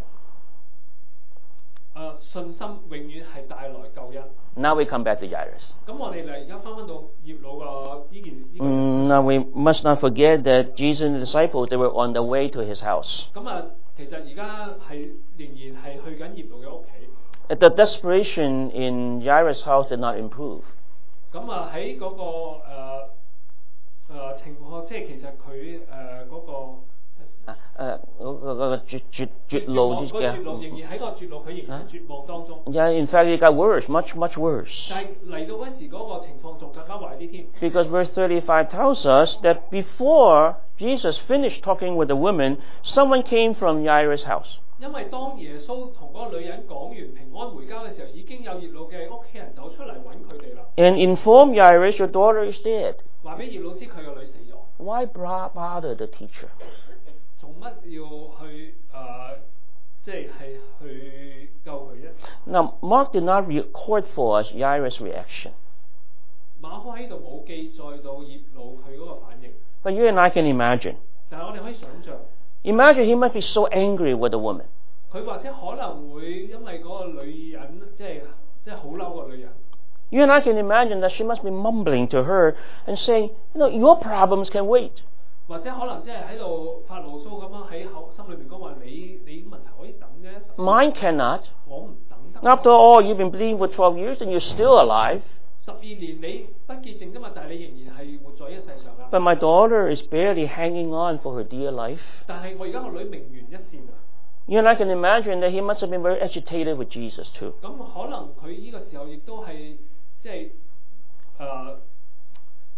Speaker 5: 誒、信心永遠係帶來救恩。
Speaker 6: Now we come back to Jairus.
Speaker 5: 咁我哋嚟而家翻返到葉老個呢件呢個。
Speaker 6: Mm, now we must not forget that Jesus and the disciples, they were on the way to his house.
Speaker 5: 咁啊，其實而家係仍然係去緊葉老嘅屋企。
Speaker 6: The desperation in Jairus' house did not improve.
Speaker 5: 咁啊喺嗰個誒、呃呃、情況，即係其實佢誒嗰個。
Speaker 6: Uh, 嗰個嗰個絕絕絕
Speaker 5: 絕
Speaker 6: 路
Speaker 5: 望嗰個絕路
Speaker 6: 嘅。
Speaker 5: 仍然喺個絕路，佢仍然喺絕望當中。
Speaker 6: Yeah, in fact, it got worse, much, much worse.
Speaker 5: 但係嚟到嗰時嗰個情況仲更加壞啲添。
Speaker 6: Because verse thirty-five tells us that before Jesus finished talking with the woman, someone came from Jairus' house.
Speaker 5: 因為當耶穌同嗰個女人講完平安回家嘅時候，已經有葉老嘅屋企人走出嚟揾佢哋啦，
Speaker 6: And informed Jairus, your daughter is dead.
Speaker 5: 話俾葉老知佢個女死咗。
Speaker 6: Why bra- bother the teacher?
Speaker 5: 做乜要去誒、呃，即係係去救佢啫？
Speaker 6: Now, Mark did not record for us Jairus' reaction.
Speaker 5: 馬可喺度冇記載到葉老佢嗰個反應，
Speaker 6: But you and I can imagine.
Speaker 5: 但係我哋可以想像，
Speaker 6: Imagine he must be so angry with the woman.
Speaker 5: 佢或者可能會因為嗰個女人即係即係好嬲個女人。
Speaker 6: You and I can imagine that she must be mumbling to her and saying, you know, your problems can wait.
Speaker 5: 或者可能即係喺度發牢騷咁樣喺口心裏面講話，你你問題可以等嘅，十
Speaker 6: Mine cannot.
Speaker 5: 我唔等得。
Speaker 6: After all, you've been bleeding for twelve years and you're still alive.
Speaker 5: 十二年你不潔淨啫嘛，但係你仍然係活在呢個世上啦。
Speaker 6: But my daughter is barely hanging on for her dear life.
Speaker 5: 但係我而家個女命懸一線啊！
Speaker 6: You and I can imagine that he must have been very agitated with Jesus too.
Speaker 5: 咁可能佢呢個時候亦都係即係誒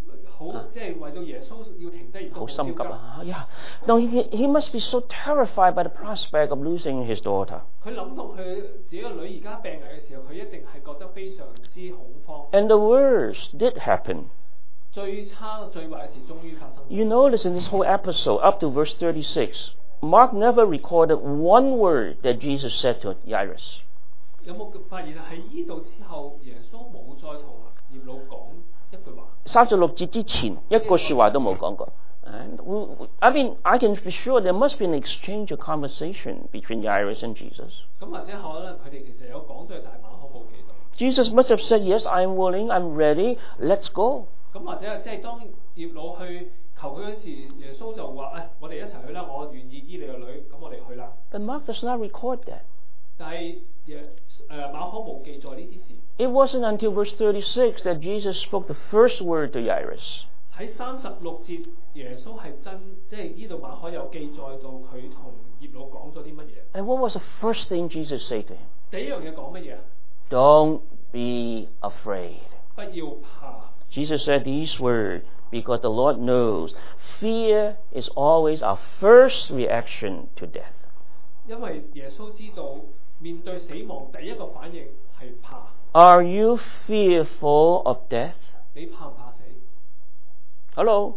Speaker 5: 好即係為到耶穌要停低，亦都
Speaker 6: 好
Speaker 5: 好焦急。
Speaker 6: 心急啊！Yeah, no, he he must be so terrified by the prospect of losing his daughter.
Speaker 5: 佢諗到佢自己個女而家病危嘅時候，佢一定係覺得非常之恐慌。
Speaker 6: And the worst did happen.
Speaker 5: 最差最壞嘅事終於發生。
Speaker 6: You notice in this whole episode, up to verse thirty-six, Mark never recorded one word that Jesus said to Jairus.
Speaker 5: 有冇發現喺呢度之後，耶穌冇再同葉老講一句話？
Speaker 6: 三十六節之前一個說話都冇講過。And we, we, I mean, I can be sure there must be an exchange of conversation between Jairus and Jesus.
Speaker 5: 咁或者可能佢哋其實有講對，但係馬可冇記到。
Speaker 6: Jesus must have said, "Yes, I'm willing, I'm ready, let's go."
Speaker 5: 咁或者即係當葉老去求佢嗰時，耶穌就話：誒、哎，我哋一齊去啦！我願意醫你個女，咁我哋去啦。
Speaker 6: But Mark does not record that.
Speaker 5: 但係耶誒馬可冇記載呢啲事。
Speaker 6: It wasn't until verse thirty-six that Jesus spoke the first word to Jairus.
Speaker 5: 喺三十六節，耶穌係真，即係呢度馬可有記載到佢同葉老講咗啲乜嘢。
Speaker 6: And what was the first thing Jesus said to him?
Speaker 5: 第一樣嘢講乜嘢啊？
Speaker 6: Don't be afraid.
Speaker 5: 不要怕。
Speaker 6: Jesus said these words because the Lord knows fear is always our first reaction to death.
Speaker 5: 因為耶穌知道面對死亡第一個反應係怕。
Speaker 6: Are you fearful of death?
Speaker 5: 你怕唔怕死？
Speaker 6: Hello?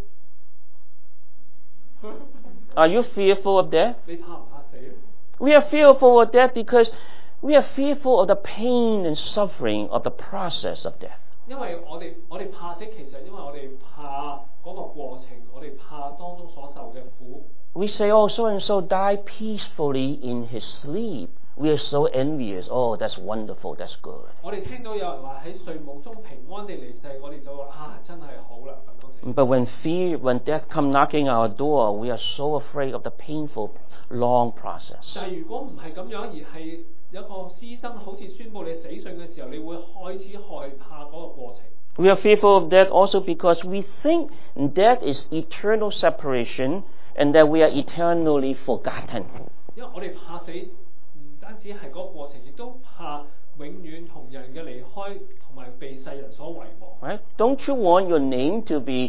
Speaker 6: Are you fearful of death?
Speaker 5: 你怕唔怕死？
Speaker 6: We are fearful of death because we are fearful of the pain and suffering of the process of death.
Speaker 5: 因為我哋我哋怕死，其實因為我哋怕嗰個過程，我哋怕當中所受嘅苦。
Speaker 6: We say, oh, so and so died peacefully in his sleep. We are so envious. Oh, that's wonderful. That's good.
Speaker 5: 我哋聽到有人話喺睡夢中平安地離世，我哋就話啊，真係好啦咁樣。
Speaker 6: But when fear, when death come knocking our door, we are so afraid of the painful, long process.
Speaker 5: 但係如果唔係咁樣，而係有一個師生好似宣佈你死訊嘅時候，你會開始害怕嗰個過程。
Speaker 6: We are fearful of death also because we think death is eternal separation and that we are eternally forgotten.
Speaker 5: 因為我哋怕死，唔單止係嗰個過程，亦都怕永遠同人嘅離開，同埋被世人所遺忘。
Speaker 6: Right? Don't you want your name to be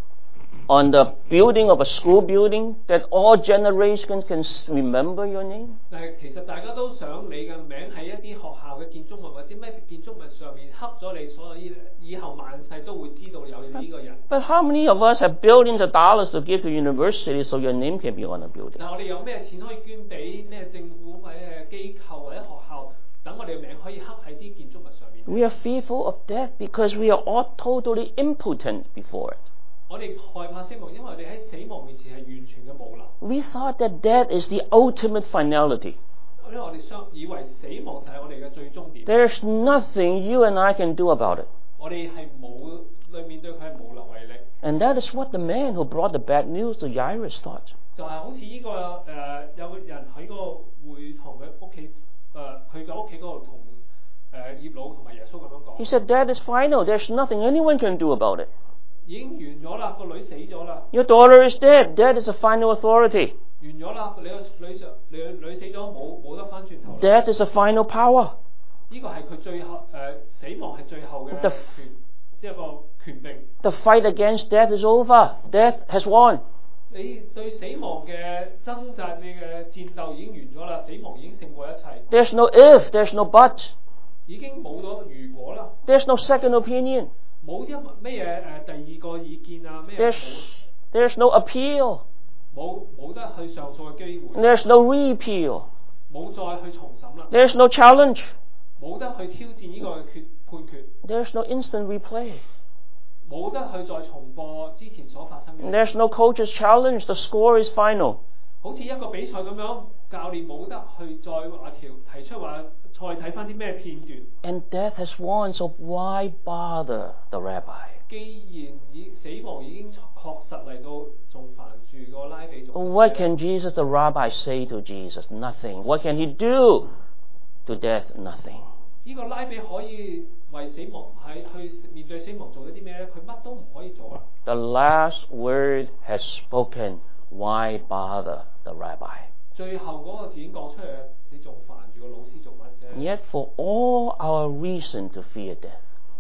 Speaker 6: on the building of a school building that all generations can remember your name?
Speaker 5: 但係其實大家都想你嘅名喺一啲學校嘅建築物或者咩建築物上面刻咗你，所以以後萬世都會知道有呢個人。
Speaker 6: But how many of us have billions of dollars to give to university so your name can be on a building?
Speaker 5: 但係我哋有咩錢可以捐俾咩政府或者機構或者學校，等我哋嘅名可以刻喺啲建築物上面。
Speaker 6: We are fearful of death because we are all totally impotent before it.
Speaker 5: 我哋害怕死亡，因為我哋喺死亡面前係完全嘅無能。
Speaker 6: We thought that death is the ultimate finality.
Speaker 5: 因為我哋相以為死亡就係我哋嘅最終點。
Speaker 6: There's nothing you and I can do about it.
Speaker 5: 我哋係冇對面對佢係無能為力。
Speaker 6: And that is what the man who brought the bad news to Jairus thought.
Speaker 5: 就係好似呢、這個誒、呃、有個人喺個會堂嘅屋企誒，佢嘅屋企嗰度同誒葉老同埋耶穌咁樣講。
Speaker 6: He said, "That is final. There's nothing anyone can do about it.
Speaker 5: 已經完咗啦，個女死咗啦。
Speaker 6: Your daughter is dead. Death is a final authority.
Speaker 5: 完咗啦，你個女上你個女死咗，冇冇得翻轉頭啦。
Speaker 6: Death is a final power.
Speaker 5: 呢個係佢最後誒、呃、死亡係最後嘅
Speaker 6: The-
Speaker 5: 權，即係一個權柄。
Speaker 6: The fight against death is over. Death has won.
Speaker 5: 你對死亡嘅掙扎，你嘅戰鬥已經完咗啦，死亡已經勝過一切，
Speaker 6: There's no if. There's no but.
Speaker 5: 已經冇咗如果啦，
Speaker 6: There's no second opinion.
Speaker 5: 冇一咩嘢誒第二個意見啊咩
Speaker 6: There's, there's no appeal.
Speaker 5: 冇冇得去上訴嘅機會，
Speaker 6: There's no reappeal.
Speaker 5: 冇再去重審啦，
Speaker 6: There's no challenge.
Speaker 5: 冇得去挑戰呢個決判決，
Speaker 6: There's no instant replay.
Speaker 5: 冇得去再重播之前所發生嘅。
Speaker 6: There's no coach's challenge. The score is final.
Speaker 5: 好似一個比賽咁樣，教練冇得去再話條提出話再睇翻啲咩片段。
Speaker 6: And death has won, so why bother the rabbi?
Speaker 5: 既然已死亡已經確實嚟到，仲煩住個拉比仲。
Speaker 6: What can Jesus, the rabbi, say to Jesus? Nothing. What can he do to death? Nothing.
Speaker 5: 呢個拉比可以為死亡喺去面對死亡做咗啲咩咧？佢乜都唔可以做啊！
Speaker 6: The last word has spoken. Why bother the rabbi?
Speaker 5: 最後嗰個字已經講出嚟啦，你仲煩住個老師做乜啫？
Speaker 6: Yet for all our reason to fear death,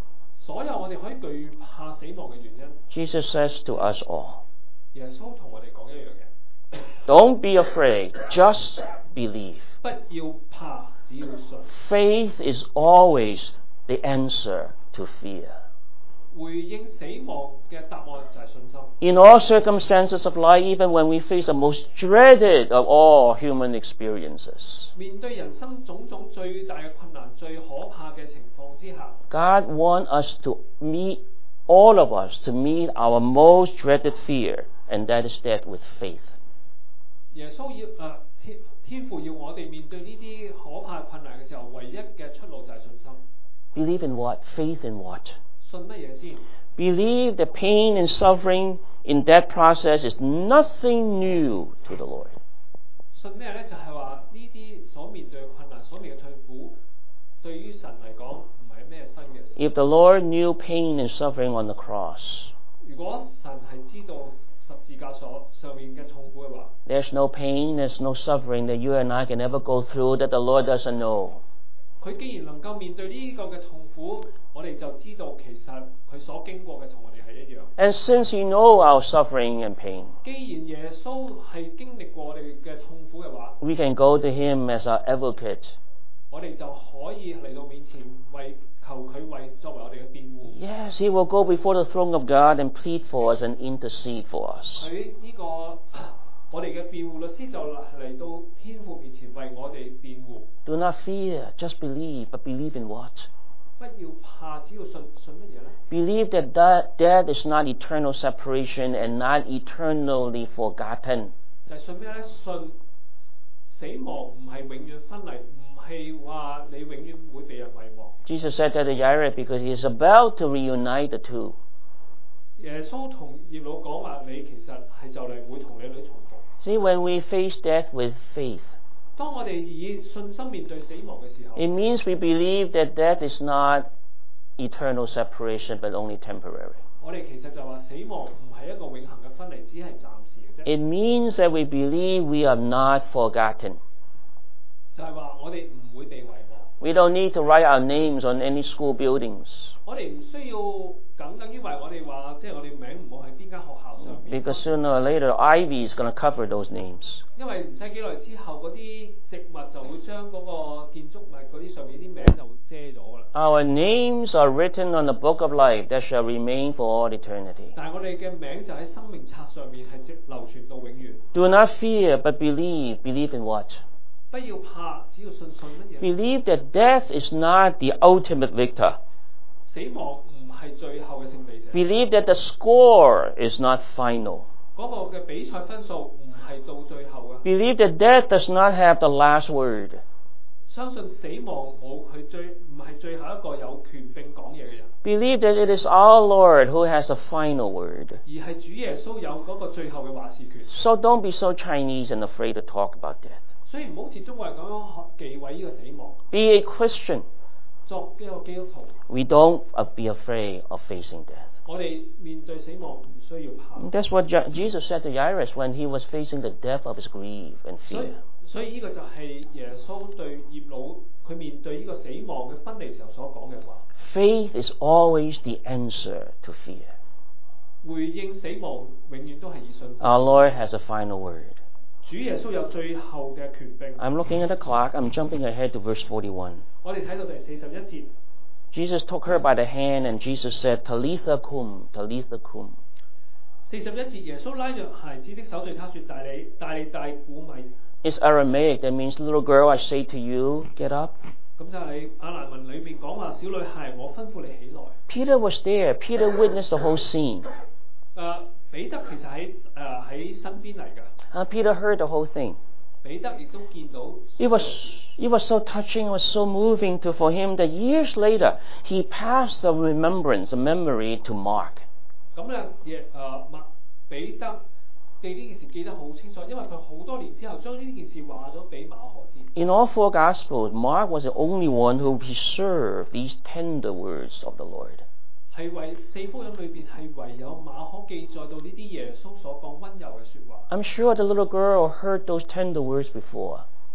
Speaker 5: 所有我哋可以懼怕死亡嘅原因，
Speaker 6: Jesus says to us all,
Speaker 5: 耶穌同我哋講一樣嘢，
Speaker 6: don't be afraid, just believe.
Speaker 5: 不要怕，只要信。
Speaker 6: Faith is always the answer to fear.
Speaker 5: 回應死亡嘅答案就係信心。
Speaker 6: In all circumstances of life, even when we face the most dreaded of all human experiences,
Speaker 5: 面對人生種種最大嘅困難、最可怕嘅情況之下，
Speaker 6: God wants us to meet, all of us, to meet our most dreaded fear, and that is death with faith.
Speaker 5: 耶穌要誒、呃、天天父要我哋面對呢啲可怕困難嘅時候，唯一嘅出路就係信心。
Speaker 6: Believe in what? Faith in what?
Speaker 5: 信乜嘢先？
Speaker 6: Believe the pain and suffering in that process is nothing new to the Lord.
Speaker 5: 信咩咧？就係話呢啲所面對嘅困難、所面對嘅痛苦，對於神嚟講唔係咩新嘅事。
Speaker 6: If the Lord knew pain and suffering on the cross,
Speaker 5: 如果神係知道十字架所上面嘅痛苦嘅話，
Speaker 6: there's no pain, there's no suffering that you and I can ever go through that the Lord doesn't know.
Speaker 5: 佢既然能夠面對呢個嘅痛苦，我哋就知道其實佢所經過嘅同我哋係一樣。
Speaker 6: And since He knows our suffering and pain,
Speaker 5: 既然耶穌係經歷過我哋嘅痛苦嘅話，
Speaker 6: we can go to Him as our advocate.
Speaker 5: 我哋就可以嚟到面前為求佢為作為我哋嘅辯護。
Speaker 6: Yes, He will go before the throne of God and plead for us and intercede for us.
Speaker 5: 佢呢、這個我哋嘅辯護律師就嚟到天父面前為我哋辯護。
Speaker 6: Do not fear, just believe, but believe in what?
Speaker 5: 不要怕，只要信信乜嘢咧？
Speaker 6: Believe that that death is not eternal separation and not eternally forgotten.
Speaker 5: 就係信咩咧？信死亡唔係永遠分離，唔係話你永遠會被人遺忘。
Speaker 6: Jesus said that to Jairus because He is about to reunite the two.
Speaker 5: 耶穌同葉老講話：你其實係就嚟會同你女重逢。
Speaker 6: See, when we face death with faith,
Speaker 5: 當我哋以信心面對死亡嘅時候，
Speaker 6: it means we believe that death is not eternal separation but only temporary.
Speaker 5: 我哋其實就話死亡唔係一個永恆嘅分離，只係暫時嘅啫。
Speaker 6: It means that we believe we are not forgotten.
Speaker 5: 就係話我哋唔會被遺忘。
Speaker 6: We don't need to write our names on any school buildings
Speaker 5: 我哋唔需要耿耿於懷，我哋話即係我哋名唔好喺邊間學校上面。
Speaker 6: because sooner or later ivy is going to cover those names.
Speaker 5: 因為唔使幾耐之後，嗰啲植物就會將嗰個建築物嗰啲上面啲名就會遮咗啦。
Speaker 6: Our names are written on the book of life that shall remain for all eternity.
Speaker 5: 但係我哋嘅名就喺生命冊上面係直流傳到永遠。
Speaker 6: Do not fear but believe. Believe in what?
Speaker 5: 不要怕，只要信信乜嘢？
Speaker 6: Believe that death is not the ultimate victor.
Speaker 5: 死亡唔係最後嘅勝利者。
Speaker 6: Believe that the score is not final.
Speaker 5: 嗰個嘅比賽分數唔係到最後嘅。
Speaker 6: Believe that death does not have the last word.
Speaker 5: 相信死亡冇佢最唔係最後一個有權柄講嘢嘅人，
Speaker 6: Believe that it is our Lord who has the final word.
Speaker 5: 而係主耶穌有嗰個最後嘅話事權。
Speaker 6: So don't be so Chinese and afraid to talk about death.
Speaker 5: 所以唔好似中國人咁樣忌諱呢個死亡。
Speaker 6: Be a Christian.
Speaker 5: 作一個基督徒，
Speaker 6: We don't be afraid of facing death.
Speaker 5: 我哋面對死亡唔需要怕。
Speaker 6: That's what Je- Jesus said to Jairus when he was facing the death of his grief and
Speaker 5: 所以
Speaker 6: fear.
Speaker 5: 所以呢個就係耶穌對葉老佢面對呢個死亡嘅分離時候所講嘅話。
Speaker 6: Faith is always the answer to fear.
Speaker 5: 回應死亡永遠都係以信心。
Speaker 6: Our Lord has a final word.
Speaker 5: 主耶穌有最後嘅權柄。
Speaker 6: I'm looking at the clock. I'm jumping ahead to verse forty-one.
Speaker 5: 我哋睇到第四十一節。
Speaker 6: Jesus took her by the hand and Jesus said, Talitha cum, Talitha cum.
Speaker 5: 四十一節，耶穌拉着孩子的手對他說：大利大利大古米。
Speaker 6: It's Aramaic. That means, little girl, I say to you, get up.
Speaker 5: 咁就係亞蘭文裏面講話：小女孩，我吩咐你起來。
Speaker 6: Peter was there. Peter witnessed the whole scene.
Speaker 5: 誒、彼得其實喺誒喺身邊嚟㗎。
Speaker 6: Uh, Peter heard the whole thing.
Speaker 5: 彼得亦都見到。
Speaker 6: It was, it was so touching, it was so moving to, for him that years later, he passed the remembrance, the memory to Mark.
Speaker 5: 咁咧，亦誒麥彼得記呢件事記得好清楚，因為佢好多年之後將呢件事話咗俾馬可知。
Speaker 6: In all four Gospels, Mark was the only one who preserved these tender words of the Lord.
Speaker 5: 係為四福音裏邊係唯有馬可記載到呢啲耶穌所講温柔嘅説話。
Speaker 6: I'm sure the little girl heard those tender words before.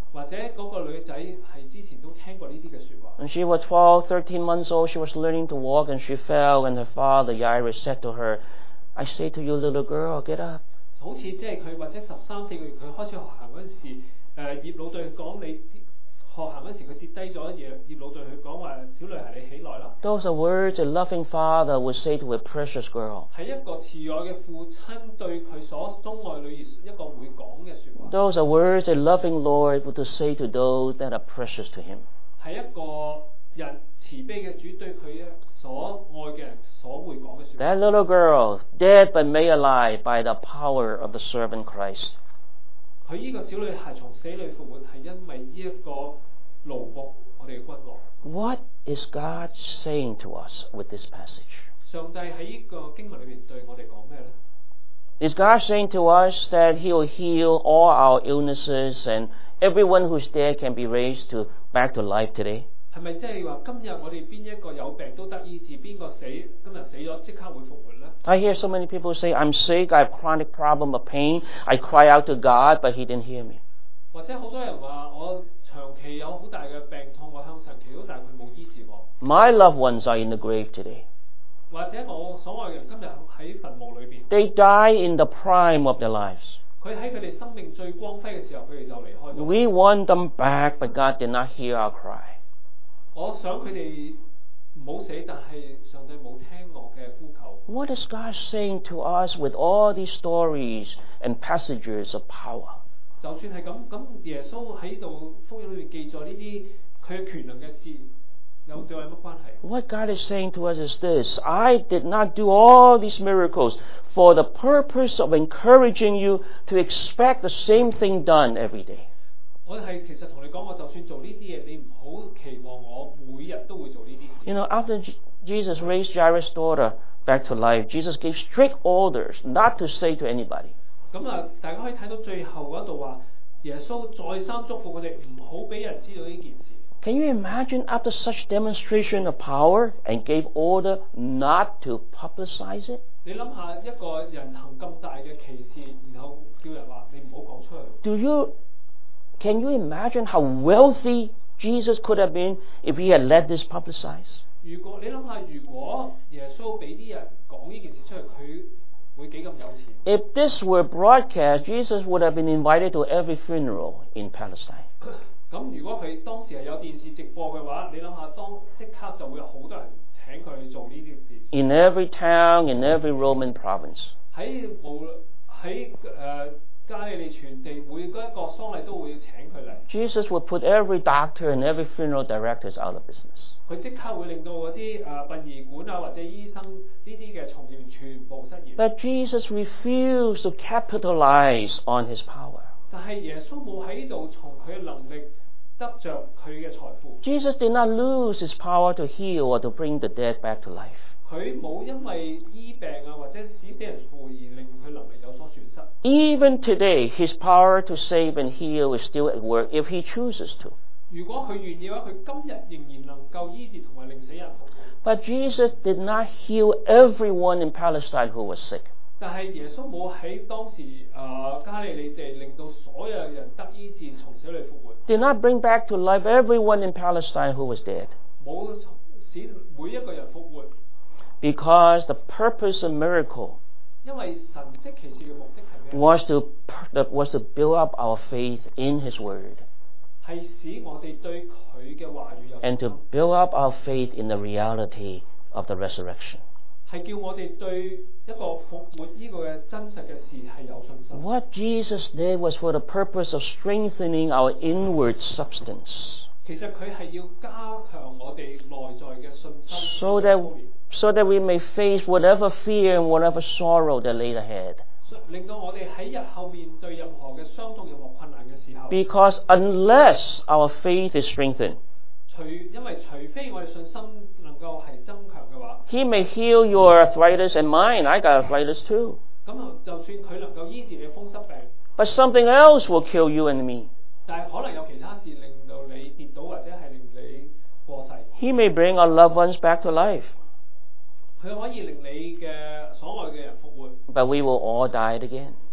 Speaker 5: 或者嗰個女仔係之前都聽過呢啲嘅説話。
Speaker 6: When she was twelve, thirteen months old, she was learning to walk and she fell, and her father, Jairus, said to her, I say to you, little girl, get up.
Speaker 5: 好似即係佢或者十三四個月佢開始學行嗰陣時，誒葉老對佢講你學行嗰時佢跌低咗，葉葉老對佢講話小女孩你起來啦。
Speaker 6: Those are words a loving father would say to a precious girl.
Speaker 5: 係一個慈愛嘅父親對佢所鍾愛女兒一個會講嘅説話。
Speaker 6: Those are words a loving Lord would say to those that are precious to him.
Speaker 5: 係一個人慈悲嘅主對佢所愛嘅人所會講嘅説話。
Speaker 6: That little girl, dead but made alive by the power of the servant Christ.
Speaker 5: 佢呢個小女孩從死裏復活，係因為呢一個奴僕我哋嘅君王。
Speaker 6: What is God saying to us with this passage?
Speaker 5: 上帝喺呢個經文裏面對我哋講咩呢？
Speaker 6: Is God saying to us that He will heal all our illnesses and everyone who's dead can be raised to back to life today?
Speaker 5: 係咪即係話今日我哋邊一個有病都得醫治，邊個死今日死咗即刻會復活呢？
Speaker 6: I hear so many people say, I'm sick, I have chronic problem of pain. I cry out to God, but He didn't hear me.
Speaker 5: 或者好多人話我長期有好大嘅病痛，我向神祈禱，但係佢冇醫治我。
Speaker 6: My loved ones are in the grave today.
Speaker 5: 或者我所愛嘅人今日喺墳墓裏邊，
Speaker 6: They die in the prime of their lives.
Speaker 5: 佢喺佢哋生命最光輝嘅時候，佢哋就離開咗。
Speaker 6: We want them back, but God did not hear our cry.
Speaker 5: 我想佢哋唔好死，但係上帝冇聽我嘅呼求。
Speaker 6: What is God saying to us with all these stories and passages of power?
Speaker 5: 就算係咁，咁耶穌喺度福音裏面記載呢啲佢嘅權能嘅事，有對我有乜關係？
Speaker 6: What God is saying to us is this: I did not do all these miracles for the purpose of encouraging you to expect the same thing done every day.
Speaker 5: 我係其實同你講，我就算做呢啲嘢，你唔好期望我每日都會做呢啲事。
Speaker 6: You know, after J- Jesus raised Jairus' daughter back to life, Jesus gave strict orders not to say to anybody.
Speaker 5: 咁啊，大家可以睇到最後嗰度話，耶穌再三囑咐佢哋唔好俾人知道呢件事。
Speaker 6: Can you imagine after such demonstration of power and gave order not to publicize it?
Speaker 5: 你諗下一個人行咁大嘅奇事，然後叫人話你唔好講出去。
Speaker 6: Do you, can you imagine how wealthy Jesus could have been if he had let this publicized?
Speaker 5: 如果你諗下，如果耶穌俾啲人講呢件事出去，佢會幾咁有錢？
Speaker 6: If this were broadcast, Jesus would have been invited to every funeral in Palestine.
Speaker 5: 咁如果佢當時係有電視直播嘅話，你諗下，當即刻就會有好多人請佢去做呢啲件事。
Speaker 6: In every town, in every Roman province.
Speaker 5: 喺無喺誒加利利全地，每一個喪禮都會請佢嚟。
Speaker 6: Jesus would put every doctor and every funeral directors out of business.
Speaker 5: 佢即刻會令到嗰啲誒殯儀館啊或者醫生呢啲嘅從業員全部失業。
Speaker 6: But Jesus refused to capitalize on his power.
Speaker 5: 但係耶穌冇喺度從佢嘅能力得着佢嘅財富。
Speaker 6: Jesus did not lose his power to heal or to bring the dead back to life.
Speaker 5: 佢冇因為醫病啊或者使死人復活而令佢能力有所損失。
Speaker 6: Even today, his power to save and heal is still at work if he chooses to.
Speaker 5: 如果佢願意嘅話，佢今日仍然能夠醫治同埋令死人復活。
Speaker 6: But Jesus did not heal everyone in Palestine who was sick.
Speaker 5: 但係耶穌冇喺當時誒、呃、加利利地令到所有人得醫治，從死裏復活。
Speaker 6: Did not bring back to life everyone in Palestine who was dead.
Speaker 5: 冇使每一個人復活，
Speaker 6: Because the purpose of miracle
Speaker 5: 因為神蹟奇事嘅目的係咩？
Speaker 6: was to, that was to build up our faith in his word
Speaker 5: 係使我哋對佢嘅話語有
Speaker 6: and
Speaker 5: 信
Speaker 6: to
Speaker 5: 心，
Speaker 6: build up our faith in the reality of the resurrection.
Speaker 5: 係叫我哋對一個復活呢個嘅真實嘅事係有信心。
Speaker 6: What Jesus did was for the purpose of strengthening our inward substance
Speaker 5: 其實佢係要加強我哋內在嘅信心
Speaker 6: so that, so that we may face whatever fear and whatever sorrow that lay ahead.
Speaker 5: 令到我哋喺日後面對任何嘅傷痛、任何困難嘅時候，
Speaker 6: Because unless our faith is strengthened,
Speaker 5: 除因為除非我哋信心能夠係增強嘅話，
Speaker 6: he may heal your arthritis and mine. I got arthritis too.
Speaker 5: 咁啊，就算佢能夠醫治你嘅風濕病，
Speaker 6: But something else will kill you and me.
Speaker 5: 但係可能有其他事令到你跌倒，或者係令你過世。
Speaker 6: He may bring our loved ones back to life,
Speaker 5: 佢可以令你嘅所愛嘅人復活，
Speaker 6: but we will all die again.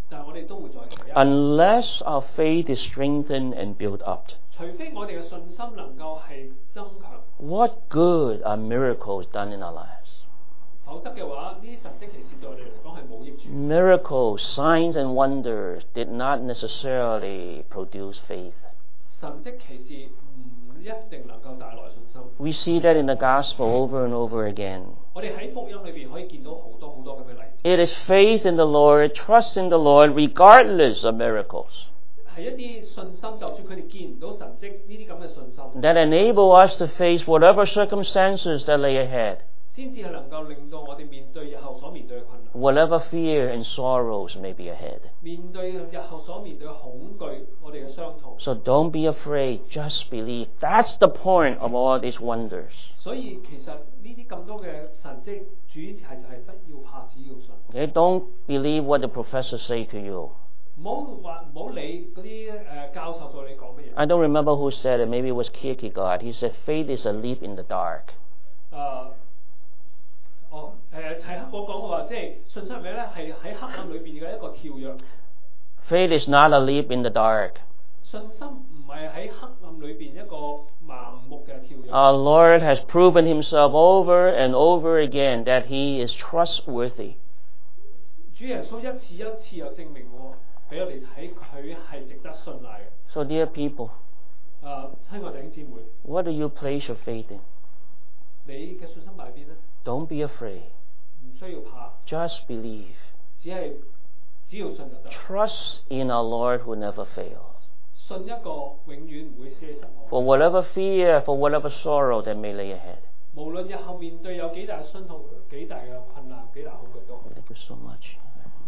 Speaker 5: 但係我哋都會再企一。
Speaker 6: unless our faith is strengthened and built up.
Speaker 5: 除非我哋嘅信心能夠係增強，
Speaker 6: What good are miracles done in our lives?
Speaker 5: 否則嘅話，呢啲神蹟奇事對我哋嚟講係冇益處。
Speaker 6: Miracles, signs, and wonders did not necessarily produce faith.
Speaker 5: 神蹟奇事唔一定能夠帶來信心。
Speaker 6: We see that in the gospel over and over again.
Speaker 5: 我哋喺福音裏邊可以見到好多好多咁嘅例子。
Speaker 6: It is faith in the Lord, trust in the Lord, regardless of miracles,
Speaker 5: 係一啲信心，就算佢哋見唔到神蹟，呢啲咁嘅信心，
Speaker 6: that enable us to face whatever circumstances that lay ahead,
Speaker 5: 先至係能夠令到我哋面對日後所面對嘅困難，
Speaker 6: whatever fear and sorrows may be ahead.
Speaker 5: 面對日後所面對嘅恐懼，我哋嘅傷痛。
Speaker 6: So don't be afraid, just believe. That's the point of all these wonders.
Speaker 5: 所以其實呢啲咁多嘅神蹟，主題就係不要怕，只要信。
Speaker 6: Okay? Don't believe what the professors say to you.
Speaker 5: 唔好話唔好理嗰啲誒教授對你講乜嘢。
Speaker 6: I don't remember who said it. Maybe it was Kierkegaard. He said, faith is a leap in the dark.
Speaker 5: 誒、哦誒齊克果講嘅話，即係信心係咩咧？係喺黑暗裏邊嘅一個跳躍。
Speaker 6: Faith is not a leap in the dark.
Speaker 5: 信心唔係喺黑暗裏邊一個盲目嘅跳躍。
Speaker 6: Our Lord has proven himself over and over again that he is trustworthy.
Speaker 5: 主耶穌一次一次又證明喎，俾我哋睇佢係值得信賴嘅。
Speaker 6: So, dear people,
Speaker 5: 誒，親愛弟兄姊妹，
Speaker 6: what do you place your faith in?
Speaker 5: 你嘅信心擺邊咧？
Speaker 6: Don't be afraid.
Speaker 5: 唔需要怕，
Speaker 6: Just believe.
Speaker 5: 只係只要信就得。
Speaker 6: Trust in our Lord who never fails.
Speaker 5: 信一個永遠唔會捨失我。
Speaker 6: For whatever fear, for whatever sorrow that may lay ahead.
Speaker 5: 無論日後面對有幾大嘅傷痛、幾大嘅困難、幾大恐懼都好。
Speaker 6: Thank you so much.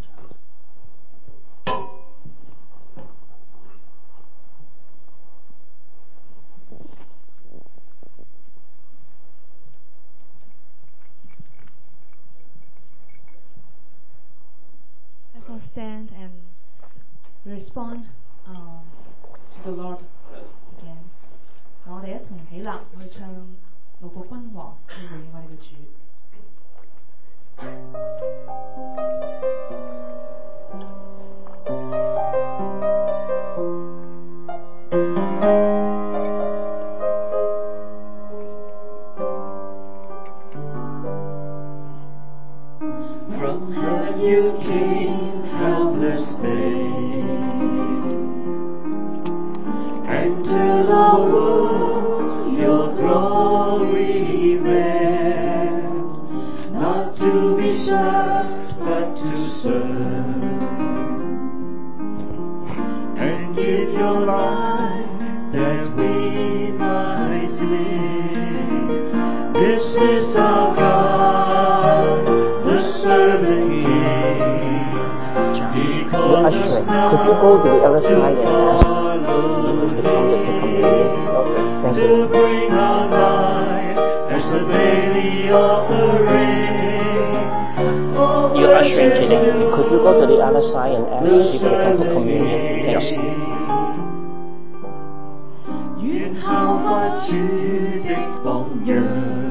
Speaker 4: Let's all stand and respond um, to the Lord again. 我哋一同起立去唱《路過君王》，去回應我哋嘅主。
Speaker 3: From heaven you came, helpless babe, and to the world your glory ran, not to be served, but to serve, and give your life that we might live. This is our God, the servant King. He called us
Speaker 6: Ashley,
Speaker 3: now
Speaker 6: could you go to the other
Speaker 3: to
Speaker 6: side and ask
Speaker 3: follow
Speaker 6: the conductor to come in? Okay, thank
Speaker 3: to
Speaker 6: you.
Speaker 3: bring our life as the daily offering.
Speaker 6: You're ushering today. Could you go to the other side and ask people to come for communion? Thanks.
Speaker 3: 願效法主的榜樣，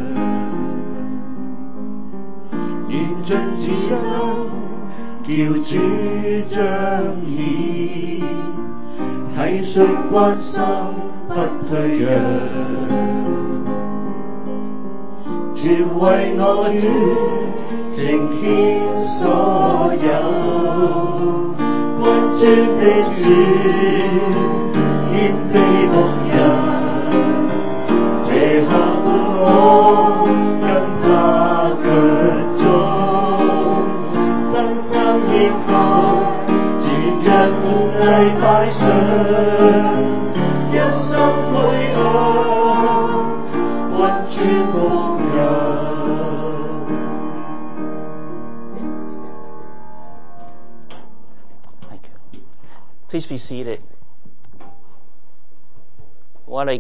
Speaker 3: 願盡此生叫主彰顯，體恤關心不退讓，全為我主呈獻所有，君尊的主。謙卑牧人，這刻我跟他腳蹤，深深獻服，全着滿禮擺上，一心配合，溫主牧人。
Speaker 6: Thank you. Please be seated. What a